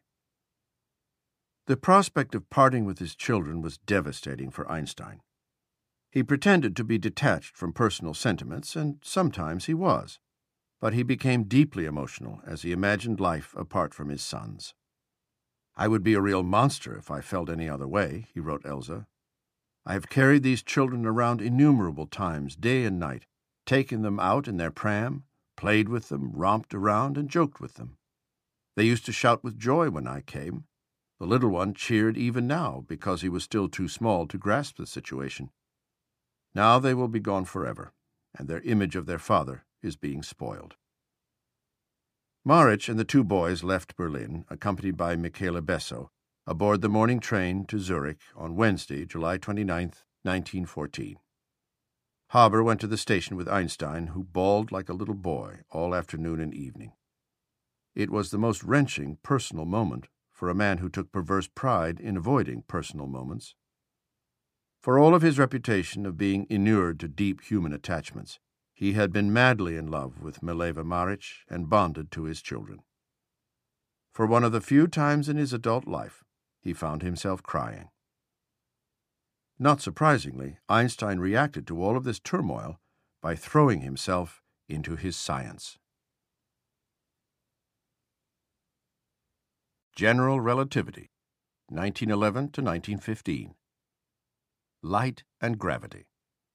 Speaker 1: The prospect of parting with his children was devastating for Einstein. He pretended to be detached from personal sentiments, and sometimes he was, but he became deeply emotional as he imagined life apart from his sons. I would be a real monster if I felt any other way, he wrote Elsa. I have carried these children around innumerable times, day and night, taken them out in their pram, played with them, romped around, and joked with them. They used to shout with joy when I came. The little one cheered even now because he was still too small to grasp the situation. Now they will be gone forever, and their image of their father is being spoiled. Marich and the 2 boys left Berlin, accompanied by Michaela Besso, aboard the morning train to Zurich on Wednesday, July 29, 1914. Haber went to the station with Einstein, who bawled like a little boy all afternoon and evening. It was the most wrenching personal moment for a man who took perverse pride in avoiding personal moments. For all of his reputation of being inured to deep human attachments, he had been madly in love with Mileva Marich and bonded to his children. For one of the few times in his adult life, he found himself crying. Not surprisingly, Einstein reacted to all of this turmoil by throwing himself into his science. General Relativity, 1911 to 1915. Light and Gravity.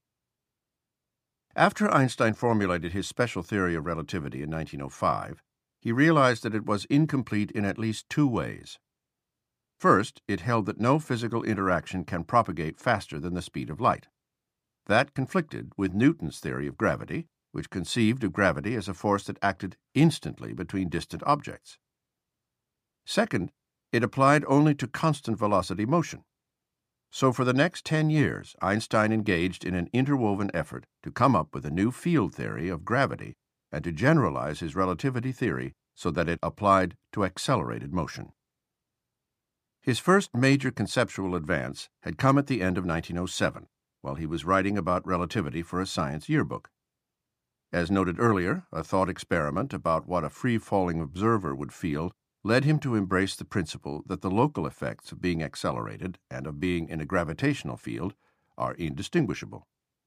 Speaker 1: After Einstein formulated his special theory of relativity in 1905, he realized that it was incomplete in at least 2 ways. First, it held that no physical interaction can propagate faster than the speed of light. That conflicted with Newton's theory of gravity, which conceived of gravity as a force that acted instantly between distant objects. Second, it applied only to constant velocity motion. So for the next 10 years, Einstein engaged in an interwoven effort to come up with a new field theory of gravity and to generalize his relativity theory so that it applied to accelerated motion. His first major conceptual advance had come at the end of 1907, while he was writing about relativity for a science yearbook. As noted earlier, a thought experiment about what a free-falling observer would feel led him to embrace the principle that the local effects of being accelerated and of being in a gravitational field are indistinguishable.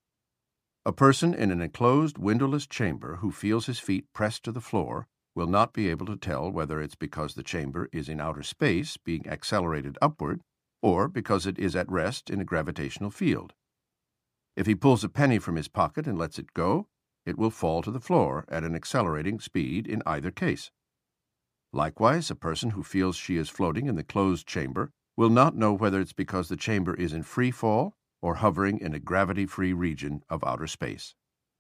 Speaker 1: A person in an enclosed, windowless chamber who feels his feet pressed to the floor will not be able to tell whether it's because the chamber is in outer space being accelerated upward or because it is at rest in a gravitational field. If he pulls a penny from his pocket and lets it go, it will fall to the floor at an accelerating speed in either case. Likewise, a person who feels she is floating in the closed chamber will not know whether it's because the chamber is in free fall or hovering in a gravity-free region of outer space.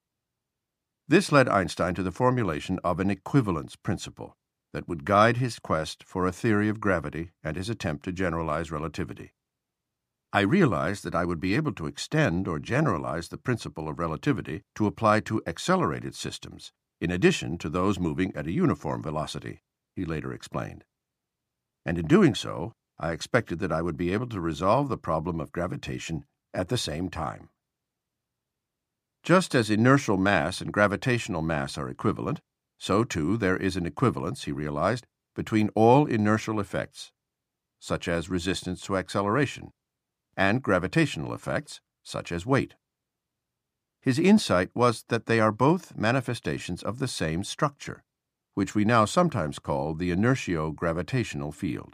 Speaker 1: This led Einstein to the formulation of an equivalence principle that would guide his quest for a theory of gravity and his attempt to generalize relativity. I realized that I would be able to extend or generalize the principle of relativity to apply to accelerated systems, in addition to those moving at a uniform velocity, he later explained. And in doing so, I expected that I would be able to resolve the problem of gravitation at the same time. Just as inertial mass and gravitational mass are equivalent, so too there is an equivalence, he realized, between all inertial effects, such as resistance to acceleration, and gravitational effects, such as weight. His insight was that they are both manifestations of the same structure, which we now sometimes call the inertio-gravitational field.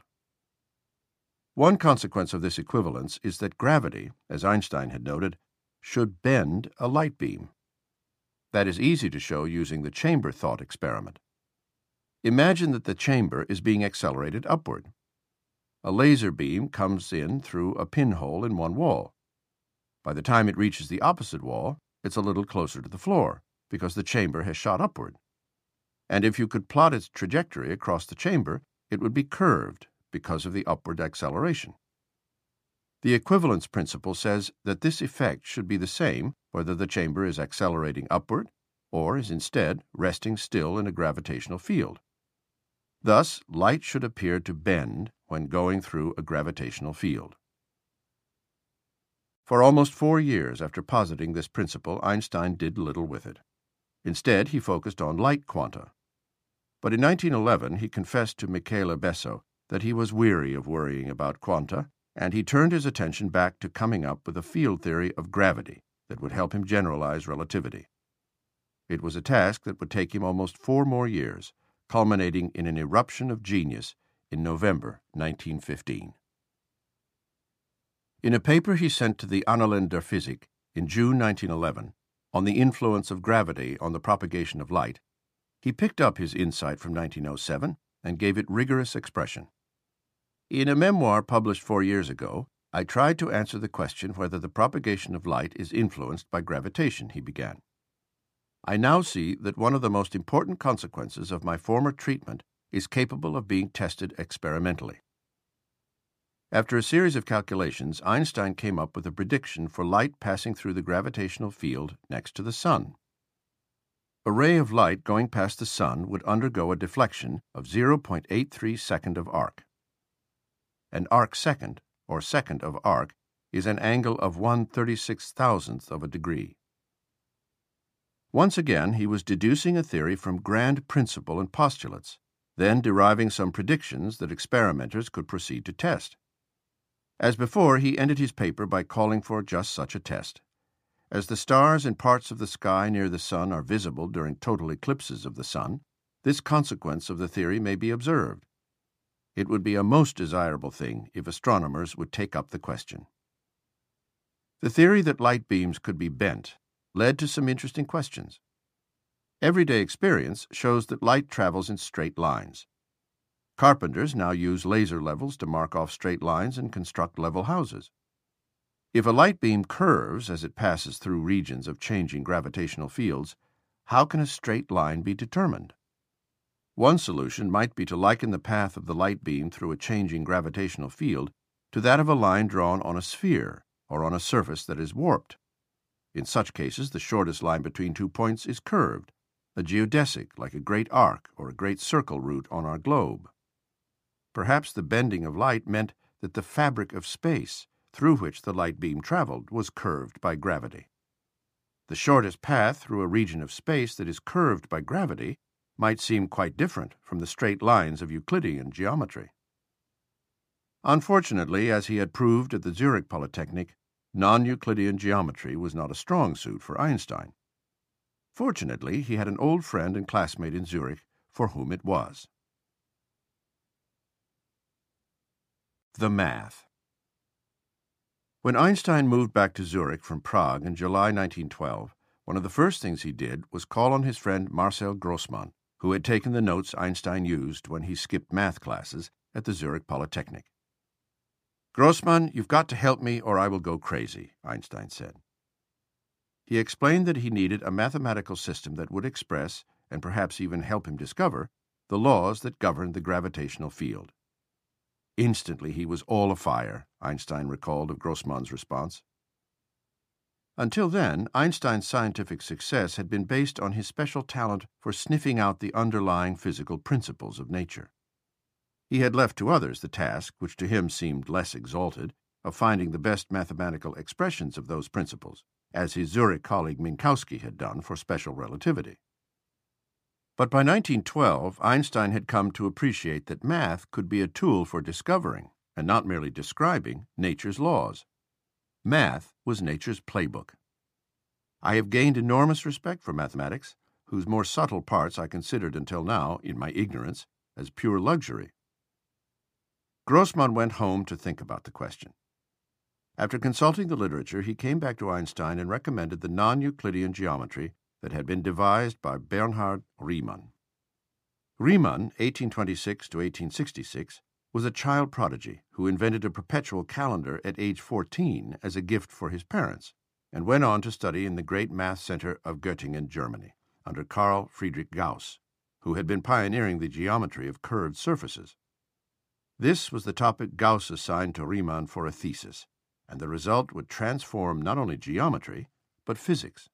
Speaker 1: One consequence of this equivalence is that gravity, as Einstein had noted, should bend a light beam. That is easy to show using the chamber thought experiment. Imagine that the chamber is being accelerated upward. A laser beam comes in through a pinhole in one wall. By the time it reaches the opposite wall, it's a little closer to the floor, because the chamber has shot upward. And if you could plot its trajectory across the chamber, it would be curved because of the upward acceleration. The equivalence principle says that this effect should be the same whether the chamber is accelerating upward or is instead resting still in a gravitational field. Thus, light should appear to bend when going through a gravitational field. For almost 4 years after positing this principle, Einstein did little with it. Instead, he focused on light quanta. But in 1911, he confessed to Michele Besso that he was weary of worrying about quanta, and he turned his attention back to coming up with a field theory of gravity that would help him generalize relativity. It was a task that would take him almost 4 more years, culminating in an eruption of genius in November 1915. In a paper he sent to the Annalen der Physik in June 1911 on the influence of gravity on the propagation of light, he picked up his insight from 1907 and gave it rigorous expression. In a memoir published 4 years ago, I tried to answer the question whether the propagation of light is influenced by gravitation, he began. I now see that one of the most important consequences of my former treatment is capable of being tested experimentally. After a series of calculations, Einstein came up with a prediction for light passing through the gravitational field next to the Sun. A ray of light going past the Sun would undergo a deflection of 0.83 second of arc. An arc second, or second of arc, is an angle of 1/36,000th of a degree. Once again, he was deducing a theory from grand principle and postulates, then deriving some predictions that experimenters could proceed to test. As before, he ended his paper by calling for just such a test. As the stars and parts of the sky near the Sun are visible during total eclipses of the Sun, this consequence of the theory may be observed. It would be a most desirable thing if astronomers would take up the question. The theory that light beams could be bent led to some interesting questions. Everyday experience shows that light travels in straight lines. Carpenters now use laser levels to mark off straight lines and construct level houses. If a light beam curves as it passes through regions of changing gravitational fields, how can a straight line be determined? One solution might be to liken the path of the light beam through a changing gravitational field to that of a line drawn on a sphere or on a surface that is warped. In such cases, the shortest line between 2 points is curved, a geodesic like a great arc or a great circle route on our globe. Perhaps the bending of light meant that the fabric of space, through which the light beam traveled was curved by gravity. The shortest path through a region of space that is curved by gravity might seem quite different from the straight lines of Euclidean geometry. Unfortunately, as he had proved at the Zurich Polytechnic, non-Euclidean geometry was not a strong suit for Einstein. Fortunately, he had an old friend and classmate in Zurich for whom it was. The math. When Einstein moved back to Zurich from Prague in July 1912, one of the first things he did was call on his friend Marcel Grossmann, who had taken the notes Einstein used when he skipped math classes at the Zurich Polytechnic. "Grossmann, you've got to help me or I will go crazy," Einstein said. He explained that he needed a mathematical system that would express, and perhaps even help him discover, the laws that governed the gravitational field. Instantly he was all afire, Einstein recalled of Grossmann's response. Until then, Einstein's scientific success had been based on his special talent for sniffing out the underlying physical principles of nature. He had left to others the task, which to him seemed less exalted, of finding the best mathematical expressions of those principles, as his Zurich colleague Minkowski had done for special relativity. But by 1912, Einstein had come to appreciate that math could be a tool for discovering, and not merely describing, nature's laws. Math was nature's playbook. I have gained enormous respect for mathematics, whose more subtle parts I considered until now, in my ignorance, as pure luxury. Grossmann went home to think about the question. After consulting the literature, he came back to Einstein and recommended the non-Euclidean geometry that had been devised by Bernhard Riemann. Riemann, 1826 to 1866, was a child prodigy who invented a perpetual calendar at age 14 as a gift for his parents, and went on to study in the great math center of Göttingen, Germany, under Carl Friedrich Gauss, who had been pioneering the geometry of curved surfaces. This was the topic Gauss assigned to Riemann for a thesis, and the result would transform not only geometry, but physics.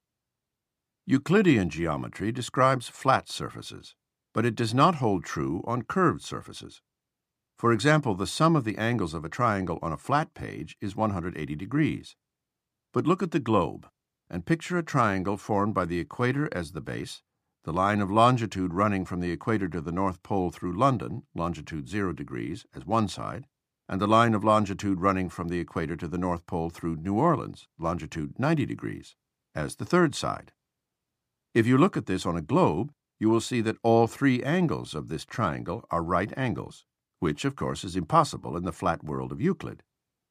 Speaker 1: Euclidean geometry describes flat surfaces, but it does not hold true on curved surfaces. For example, the sum of the angles of a triangle on a flat page is 180 degrees. But look at the globe, and picture a triangle formed by the equator as the base, the line of longitude running from the equator to the North Pole through London, longitude 0 degrees, as one side, and the line of longitude running from the equator to the North Pole through New Orleans, longitude 90 degrees, as the third side. If you look at this on a globe, you will see that all three angles of this triangle are right angles, which, of course, is impossible in the flat world of Euclid.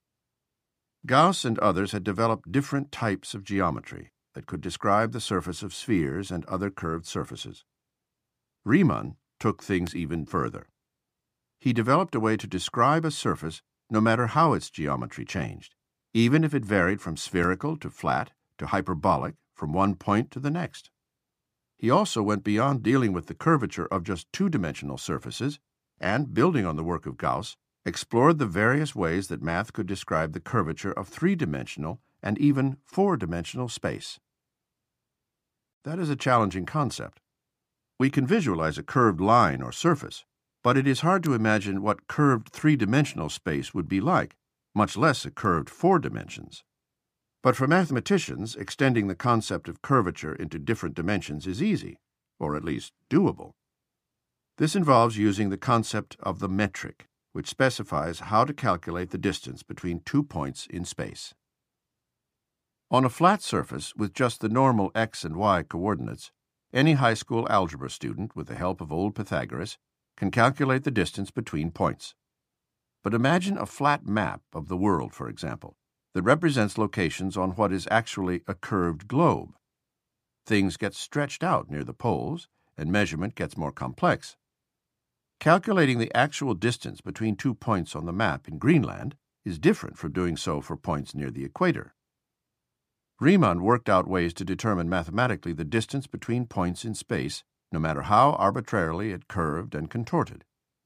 Speaker 1: Gauss and others had developed different types of geometry that could describe the surface of spheres and other curved surfaces. Riemann took things even further. He developed a way to describe a surface no matter how its geometry changed, even if it varied from spherical to flat to hyperbolic from one point to the next. He also went beyond dealing with the curvature of just two-dimensional surfaces and, building on the work of Gauss, explored the various ways that math could describe the curvature of three-dimensional and even four-dimensional space. That is a challenging concept. We can visualize a curved line or surface, but it is hard to imagine what curved three-dimensional space would be like, much less a curved four dimensions. But for mathematicians, extending the concept of curvature into different dimensions is easy, or at least doable. This involves using the concept of the metric, which specifies how to calculate the distance between 2 points in space. On a flat surface with just the normal x and y coordinates, any high school algebra student, with the help of old Pythagoras, can calculate the distance between points. But imagine a flat map of the world, for example, that represents locations on what is actually a curved globe. Things get stretched out near the poles, and measurement gets more complex. Calculating the actual distance between 2 points on the map in Greenland is different from doing so for points near the equator. Riemann worked out ways to determine mathematically the distance between points in space, no matter how arbitrarily it curved and contorted.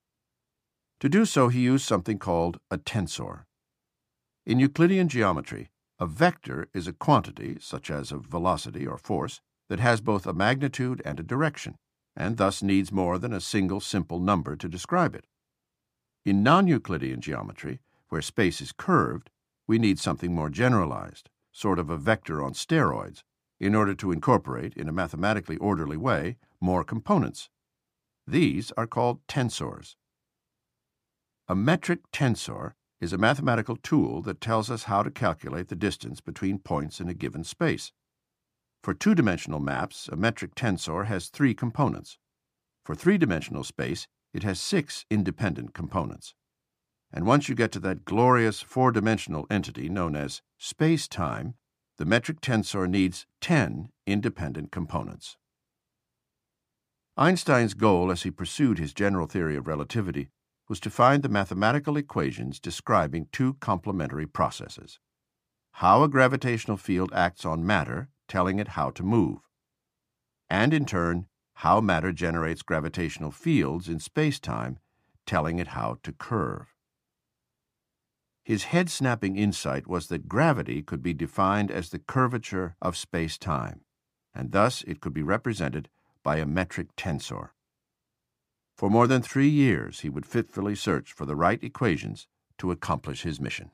Speaker 1: To do so, he used something called a tensor. In Euclidean geometry, a vector is a quantity, such as a velocity or force, that has both a magnitude and a direction, and thus needs more than a single simple number to describe it. In non-Euclidean geometry, where space is curved, we need something more generalized, sort of a vector on steroids, in order to incorporate, in a mathematically orderly way, more components. These are called tensors. A metric tensor is a mathematical tool that tells us how to calculate the distance between points in a given space. For two-dimensional maps, a metric tensor has 3 components. For three-dimensional space, it has 6 independent components. And once you get to that glorious four-dimensional entity known as space-time, the metric tensor needs 10 independent components. Einstein's goal as he pursued his general theory of relativity was to find the mathematical equations describing 2 complementary processes: how a gravitational field acts on matter, telling it how to move, and in turn, how matter generates gravitational fields in space-time, telling it how to curve. His head-snapping insight was that gravity could be defined as the curvature of space-time, and thus it could be represented by a metric tensor. For more than 3 years, he would fitfully search for the right equations to accomplish his mission.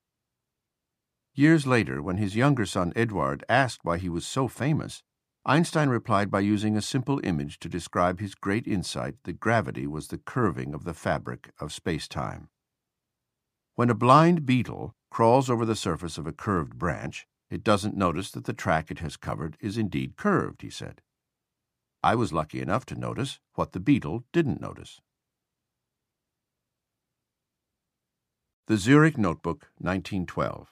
Speaker 1: Years later, when his younger son Eduard asked why he was so famous, Einstein replied by using a simple image to describe his great insight that gravity was the curving of the fabric of space-time. When a blind beetle crawls over the surface of a curved branch, it doesn't notice that the track it has covered is indeed curved, he said. I was lucky enough to notice what the beetle didn't notice. The Zurich Notebook, 1912.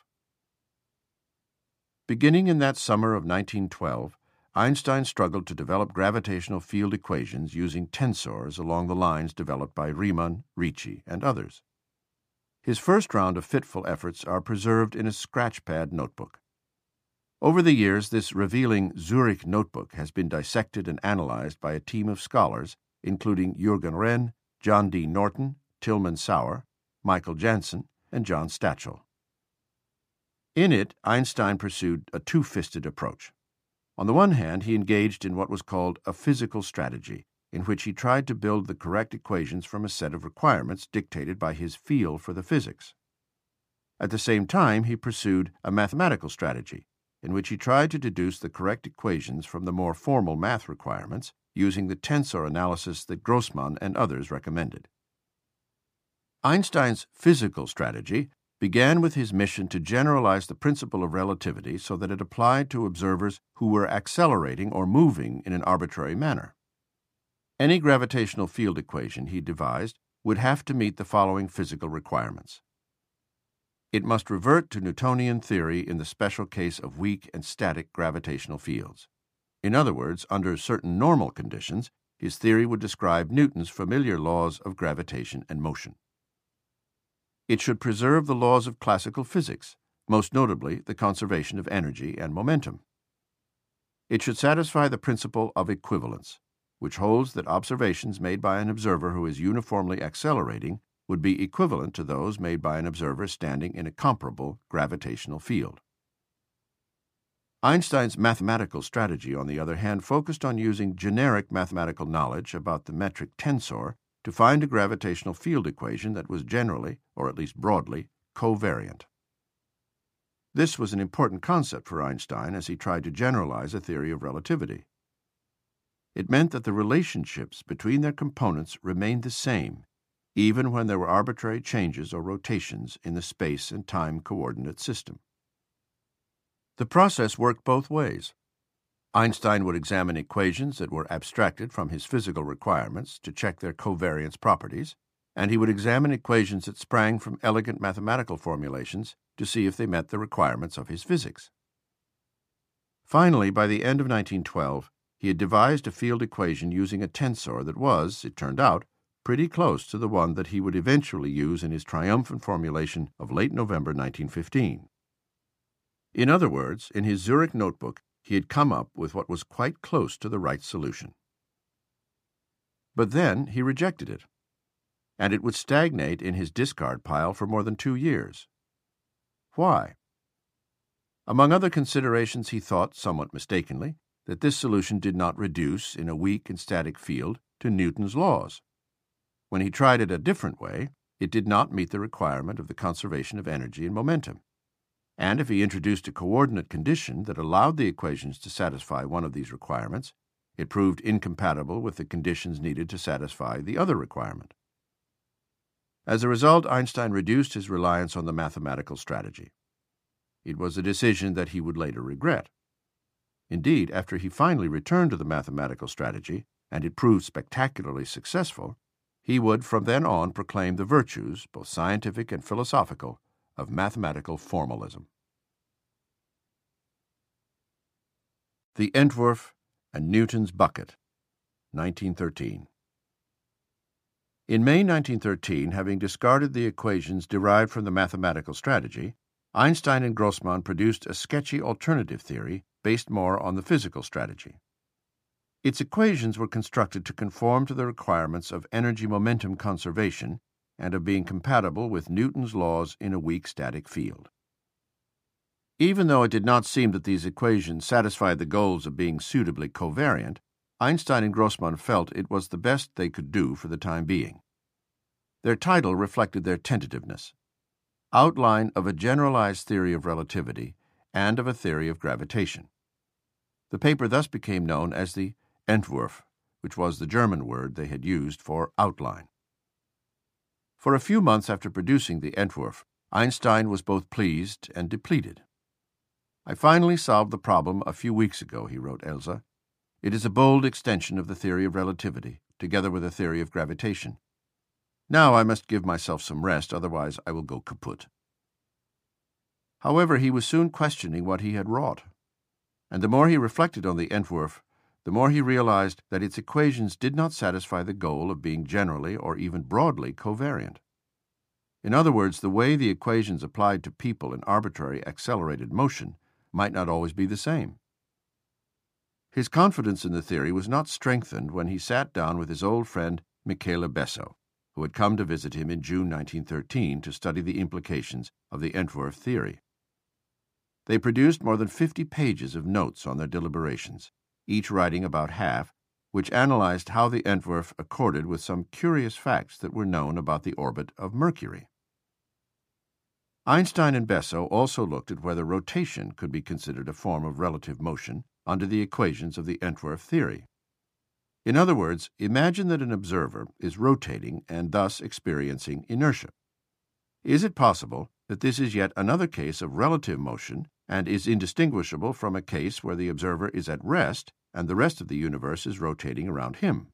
Speaker 1: Beginning in that summer of 1912, Einstein struggled to develop gravitational field equations using tensors along the lines developed by Riemann, Ricci, and others. His first round of fitful efforts are preserved in a scratchpad notebook. Over the years, this revealing Zurich notebook has been dissected and analyzed by a team of scholars, including Jürgen Renn, John D. Norton, Tilman Sauer, Michael Janssen, and John Stachel. In it, Einstein pursued a two-fisted approach. On the one hand, he engaged in what was called a physical strategy, in which he tried to build the correct equations from a set of requirements dictated by his feel for the physics. At the same time, he pursued a mathematical strategy, in which he tried to deduce the correct equations from the more formal math requirements using the tensor analysis that Grossmann and others recommended. Einstein's physical strategy began with his mission to generalize the principle of relativity so that it applied to observers who were accelerating or moving in an arbitrary manner. Any gravitational field equation he devised would have to meet the following physical requirements. It must revert to Newtonian theory in the special case of weak and static gravitational fields. In other words, under certain normal conditions, his theory would describe Newton's familiar laws of gravitation and motion. It should preserve the laws of classical physics, most notably the conservation of energy and momentum. It should satisfy the principle of equivalence, which holds that observations made by an observer who is uniformly accelerating would be equivalent to those made by an observer standing in a comparable gravitational field. Einstein's mathematical strategy, on the other hand, focused on using generic mathematical knowledge about the metric tensor to find a gravitational field equation that was generally, or at least broadly, covariant. This was an important concept for Einstein as he tried to generalize a theory of relativity. It meant that the relationships between their components remained the same, even when there were arbitrary changes or rotations in the space and time coordinate system. The process worked both ways. Einstein would examine equations that were abstracted from his physical requirements to check their covariance properties, and he would examine equations that sprang from elegant mathematical formulations to see if they met the requirements of his physics. Finally, by the end of 1912, he had devised a field equation using a tensor that was, it turned out, pretty close to the one that he would eventually use in his triumphant formulation of late November 1915. In other words, in his Zurich notebook, he had come up with what was quite close to the right solution. But then he rejected it, and it would stagnate in his discard pile for more than 2 years. Why? Among other considerations, he thought, somewhat mistakenly, that this solution did not reduce, in a weak and static field, to Newton's laws. When he tried it a different way, it did not meet the requirement of the conservation of energy and momentum. and if he introduced a coordinate condition that allowed the equations to satisfy one of these requirements, it proved incompatible with the conditions needed to satisfy the other requirement. As a result, Einstein reduced his reliance on the mathematical strategy. It was a decision that he would later regret. Indeed, after he finally returned to the mathematical strategy, and it proved spectacularly successful, he would from then on proclaim the virtues, both scientific and philosophical, of mathematical formalism. The Entwurf and Newton's Bucket, 1913. In May 1913, having discarded the equations derived from the mathematical strategy, Einstein and Grossmann produced a sketchy alternative theory based more on the physical strategy. Its equations were constructed to conform to the requirements of energy-momentum conservation and of being compatible with Newton's laws in a weak static field. Even though it did not seem that these equations satisfied the goals of being suitably covariant, Einstein and Grossmann felt it was the best they could do for the time being. Their title reflected their tentativeness: Outline of a Generalized Theory of Relativity and of a Theory of Gravitation. The paper thus became known as the Entwurf, which was the German word they had used for outline. For a few months after producing the Entwurf, Einstein was both pleased and depleted. "I finally solved the problem a few weeks ago," he wrote Elsa. "It is a bold extension of the theory of relativity, together with a theory of gravitation. Now I must give myself some rest, otherwise I will go kaput." However, he was soon questioning what he had wrought, and the more he reflected on the Entwurf, the more he realized that its equations did not satisfy the goal of being generally or even broadly covariant. In other words, the way the equations applied to people in arbitrary accelerated motion might not always be the same. His confidence in the theory was not strengthened when he sat down with his old friend Michele Besso, who had come to visit him in June 1913 to study the implications of the Entwurf theory. They produced more than 50 pages of notes on their deliberations, each writing about half, which analyzed how the Entwurf accorded with some curious facts that were known about the orbit of Mercury. Einstein and Besso also looked at whether rotation could be considered a form of relative motion under the equations of the Entwurf theory. In other words, imagine that an observer is rotating and thus experiencing inertia. Is it possible that this is yet another case of relative motion and is indistinguishable from a case where the observer is at rest and the rest of the universe is rotating around him?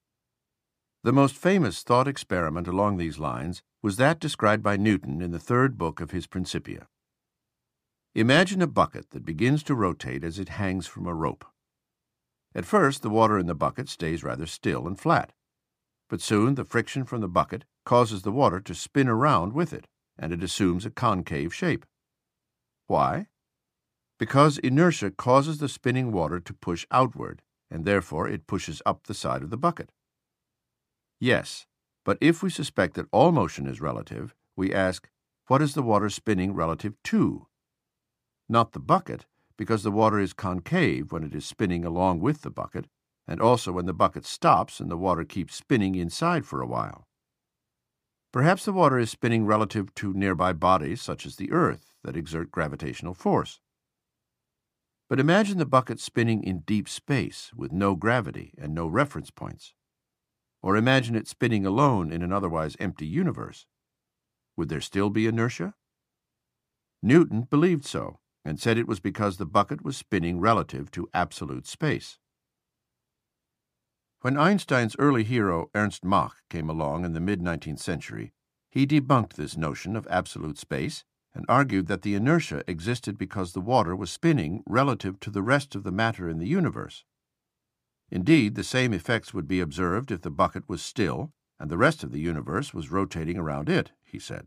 Speaker 1: The most famous thought experiment along these lines was that described by Newton in the third book of his Principia. Imagine a bucket that begins to rotate as it hangs from a rope. At first, the water in the bucket stays rather still and flat, but soon the friction from the bucket causes the water to spin around with it, and it assumes a concave shape. Why? Because inertia causes the spinning water to push outward, and therefore it pushes up the side of the bucket. Yes, but if we suspect that all motion is relative, we ask, what is the water spinning relative to? Not the bucket, because the water is concave when it is spinning along with the bucket, and also when the bucket stops and the water keeps spinning inside for a while. Perhaps the water is spinning relative to nearby bodies such as the Earth that exert gravitational force. But imagine the bucket spinning in deep space with no gravity and no reference points. Or imagine it spinning alone in an otherwise empty universe. Would there still be inertia? Newton believed so, and said it was because the bucket was spinning relative to absolute space. When Einstein's early hero Ernst Mach came along in the mid-19th century, he debunked this notion of absolute space and argued that the inertia existed because the water was spinning relative to the rest of the matter in the universe. Indeed, the same effects would be observed if the bucket was still and the rest of the universe was rotating around it, he said.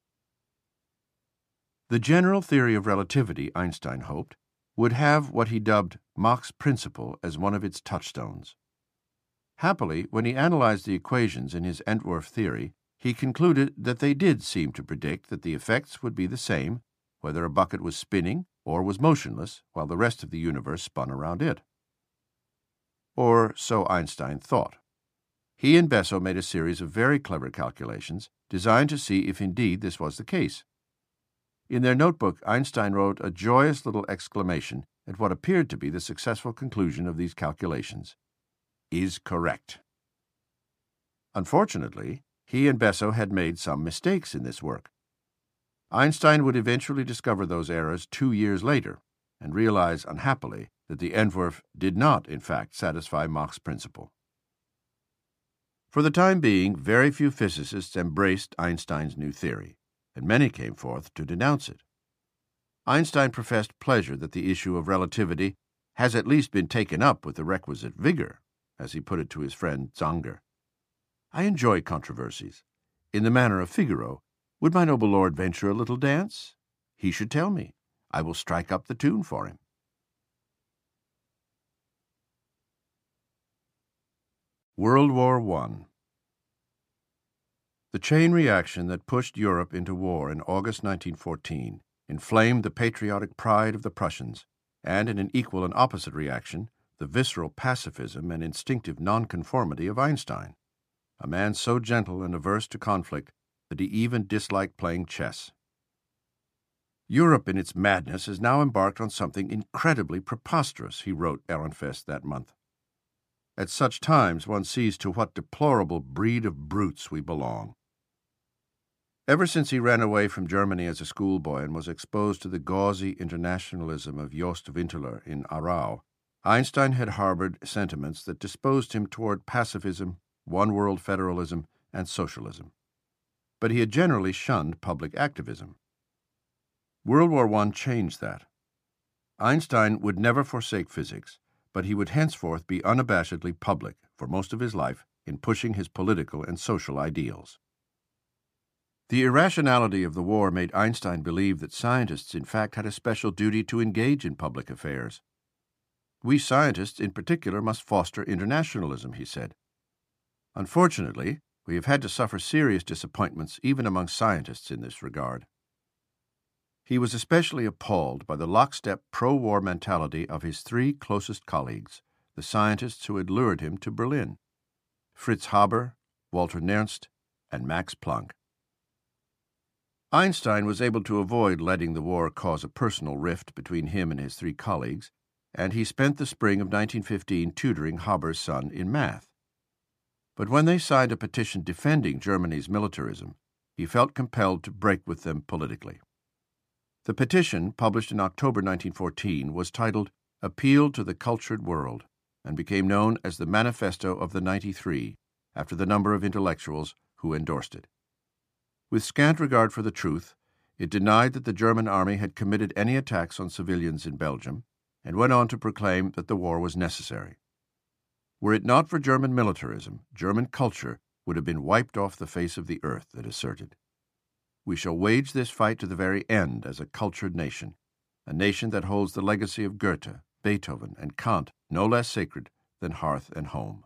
Speaker 1: The general theory of relativity, Einstein hoped, would have what he dubbed Mach's principle as one of its touchstones. Happily, when he analyzed the equations in his Entwurf theory, he concluded that they did seem to predict that the effects would be the same whether a bucket was spinning or was motionless while the rest of the universe spun around it. Or so Einstein thought. He and Besso made a series of very clever calculations designed to see if indeed this was the case. In their notebook, Einstein wrote a joyous little exclamation at what appeared to be the successful conclusion of these calculations. "Is correct." Unfortunately, he and Besso had made some mistakes in this work. Einstein would eventually discover those errors 2 years later and realize, unhappily, that the Entwurf did not, in fact, satisfy Mach's principle. For the time being, very few physicists embraced Einstein's new theory, and many came forth to denounce it. Einstein professed pleasure that the issue of relativity has at least been taken up with the requisite vigor, as he put it to his friend Zanger. "I enjoy controversies. In the manner of Figaro, would my noble lord venture a little dance? He should tell me. I will strike up the tune for him." World War I. The chain reaction that pushed Europe into war in August 1914 inflamed the patriotic pride of the Prussians, and in an equal and opposite reaction, the visceral pacifism and instinctive nonconformity of Einstein, a man so gentle and averse to conflict that he even disliked playing chess. "Europe in its madness has now embarked on something incredibly preposterous," he wrote Ehrenfest that month. "At such times one sees to what deplorable breed of brutes we belong." Ever since he ran away from Germany as a schoolboy and was exposed to the gauzy internationalism of Jost Winteler in Aarau, Einstein had harbored sentiments that disposed him toward pacifism, one-world federalism, and socialism. But he had generally shunned public activism. World War I changed that. Einstein would never forsake physics, but he would henceforth be unabashedly public for most of his life in pushing his political and social ideals. The irrationality of the war made Einstein believe that scientists, in fact, had a special duty to engage in public affairs. "We scientists, in particular, must foster internationalism," he said. Unfortunately, we have had to suffer serious disappointments even among scientists in this regard. He was especially appalled by the lockstep pro-war mentality of his 3 closest colleagues, the scientists who had lured him to Berlin: Fritz Haber, Walter Nernst, and Max Planck. Einstein was able to avoid letting the war cause a personal rift between him and his 3 colleagues, and he spent the spring of 1915 tutoring Haber's son in math. But when they signed a petition defending Germany's militarism, he felt compelled to break with them politically. The petition, published in October 1914, was titled "Appeal to the Cultured World," and became known as the Manifesto of the 93, after the number of intellectuals who endorsed it. With scant regard for the truth, it denied that the German army had committed any attacks on civilians in Belgium, and went on to proclaim that the war was necessary. Were it not for German militarism, German culture would have been wiped off the face of the earth, it asserted. "We shall wage this fight to the very end as a cultured nation, a nation that holds the legacy of Goethe, Beethoven, and Kant no less sacred than hearth and home."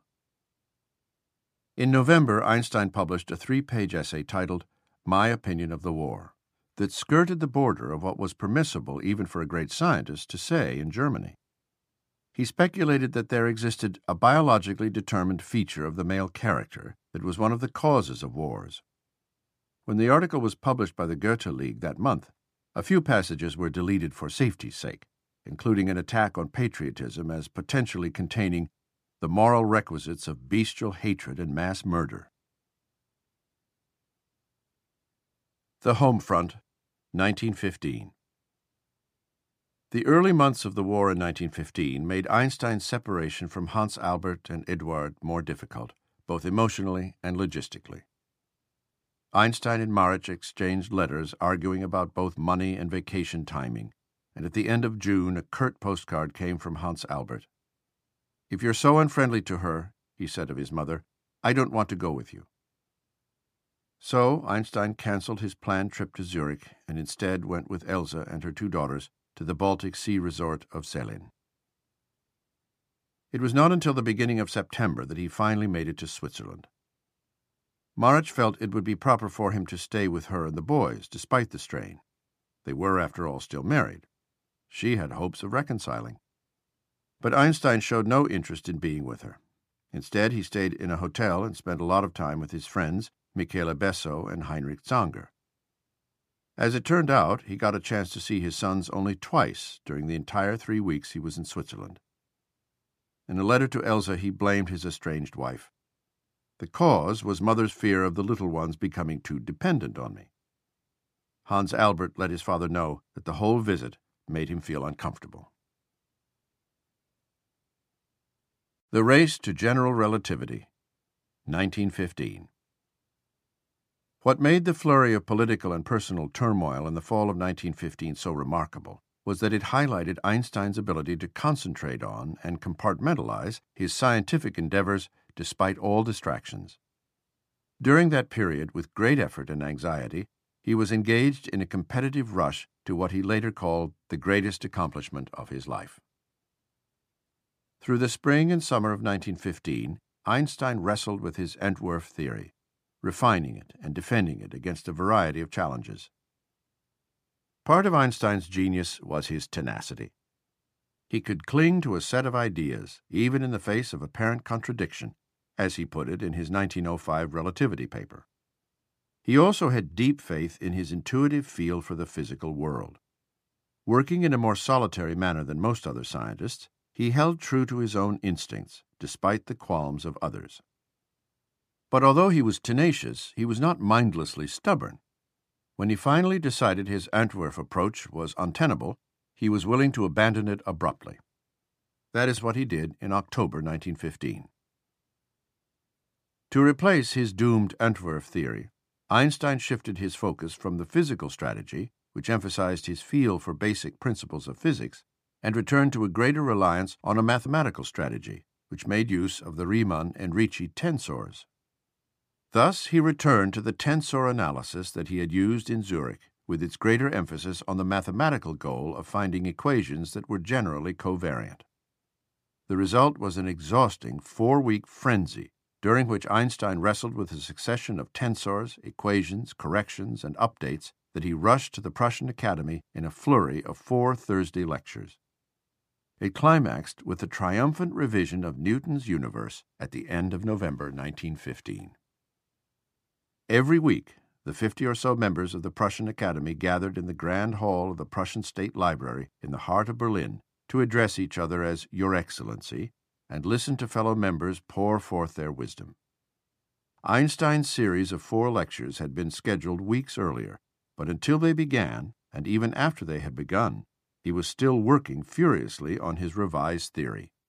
Speaker 1: In November, Einstein published a 3-page essay titled "My Opinion of the War," that skirted the border of what was permissible even for a great scientist to say in Germany. He speculated that there existed a biologically determined feature of the male character that was one of the causes of wars. When the article was published by the Goethe League that month, a few passages were deleted for safety's sake, including an attack on patriotism as potentially containing the moral requisites of bestial hatred and mass murder. The Home Front, 1915. The early months of the war in 1915 made Einstein's separation from Hans Albert and Eduard more difficult, both emotionally and logistically. Einstein and Marich exchanged letters arguing about both money and vacation timing, and at the end of June a curt postcard came from Hans Albert. "If you're so unfriendly to her," he said of his mother, "I don't want to go with you." So Einstein canceled his planned trip to Zurich and instead went with Elsa and her 2 daughters to the Baltic Sea resort of Selin. It was not until the beginning of September that he finally made it to Switzerland. Marich felt it would be proper for him to stay with her and the boys, despite the strain. They were, after all, still married. She had hopes of reconciling. But Einstein showed no interest in being with her. Instead, he stayed in a hotel and spent a lot of time with his friends, Michele Besso and Heinrich Zanger. As it turned out, he got a chance to see his sons only twice during the entire 3 weeks he was in Switzerland. In a letter to Elsa, he blamed his estranged wife. The cause was mother's fear of the little ones becoming too dependent on me. Hans Albert let his father know that the whole visit made him feel uncomfortable. The Race to General Relativity, 1915. What made the flurry of political and personal turmoil in the fall of 1915 so remarkable was that it highlighted Einstein's ability to concentrate on and compartmentalize his scientific endeavors despite all distractions. During that period, with great effort and anxiety, he was engaged in a competitive rush to what he later called the greatest accomplishment of his life. Through the spring and summer of 1915, Einstein wrestled with his Entwerf theory, refining it and defending it against a variety of challenges. Part of Einstein's genius was his tenacity. He could cling to a set of ideas, even in the face of apparent contradiction, as he put it in his 1905 relativity paper. He also had deep faith in his intuitive feel for the physical world. Working in a more solitary manner than most other scientists, he held true to his own instincts, despite the qualms of others. But although he was tenacious, he was not mindlessly stubborn. When he finally decided his Entwerf approach was untenable, he was willing to abandon it abruptly. That is what he did in October 1915. To replace his doomed Entwerf theory, Einstein shifted his focus from the physical strategy, which emphasized his feel for basic principles of physics, and returned to a greater reliance on a mathematical strategy, which made use of the Riemann and Ricci tensors. Thus, he returned to the tensor analysis that he had used in Zurich, with its greater emphasis on the mathematical goal of finding equations that were generally covariant. The result was an exhausting 4-week frenzy, during which Einstein wrestled with a succession of tensors, equations, corrections, and updates that he rushed to the Prussian Academy in a flurry of 4 Thursday lectures. It climaxed with the triumphant revision of Newton's universe at the end of November 1915. Every week, the 50 or so members of the Prussian Academy gathered in the Grand Hall of the Prussian State Library in the heart of Berlin to address each other as Your Excellency and listen to fellow members pour forth their wisdom. Einstein's series of 4 lectures had been scheduled weeks earlier, but until they began, and even after they had begun, he was still working furiously on his revised theory.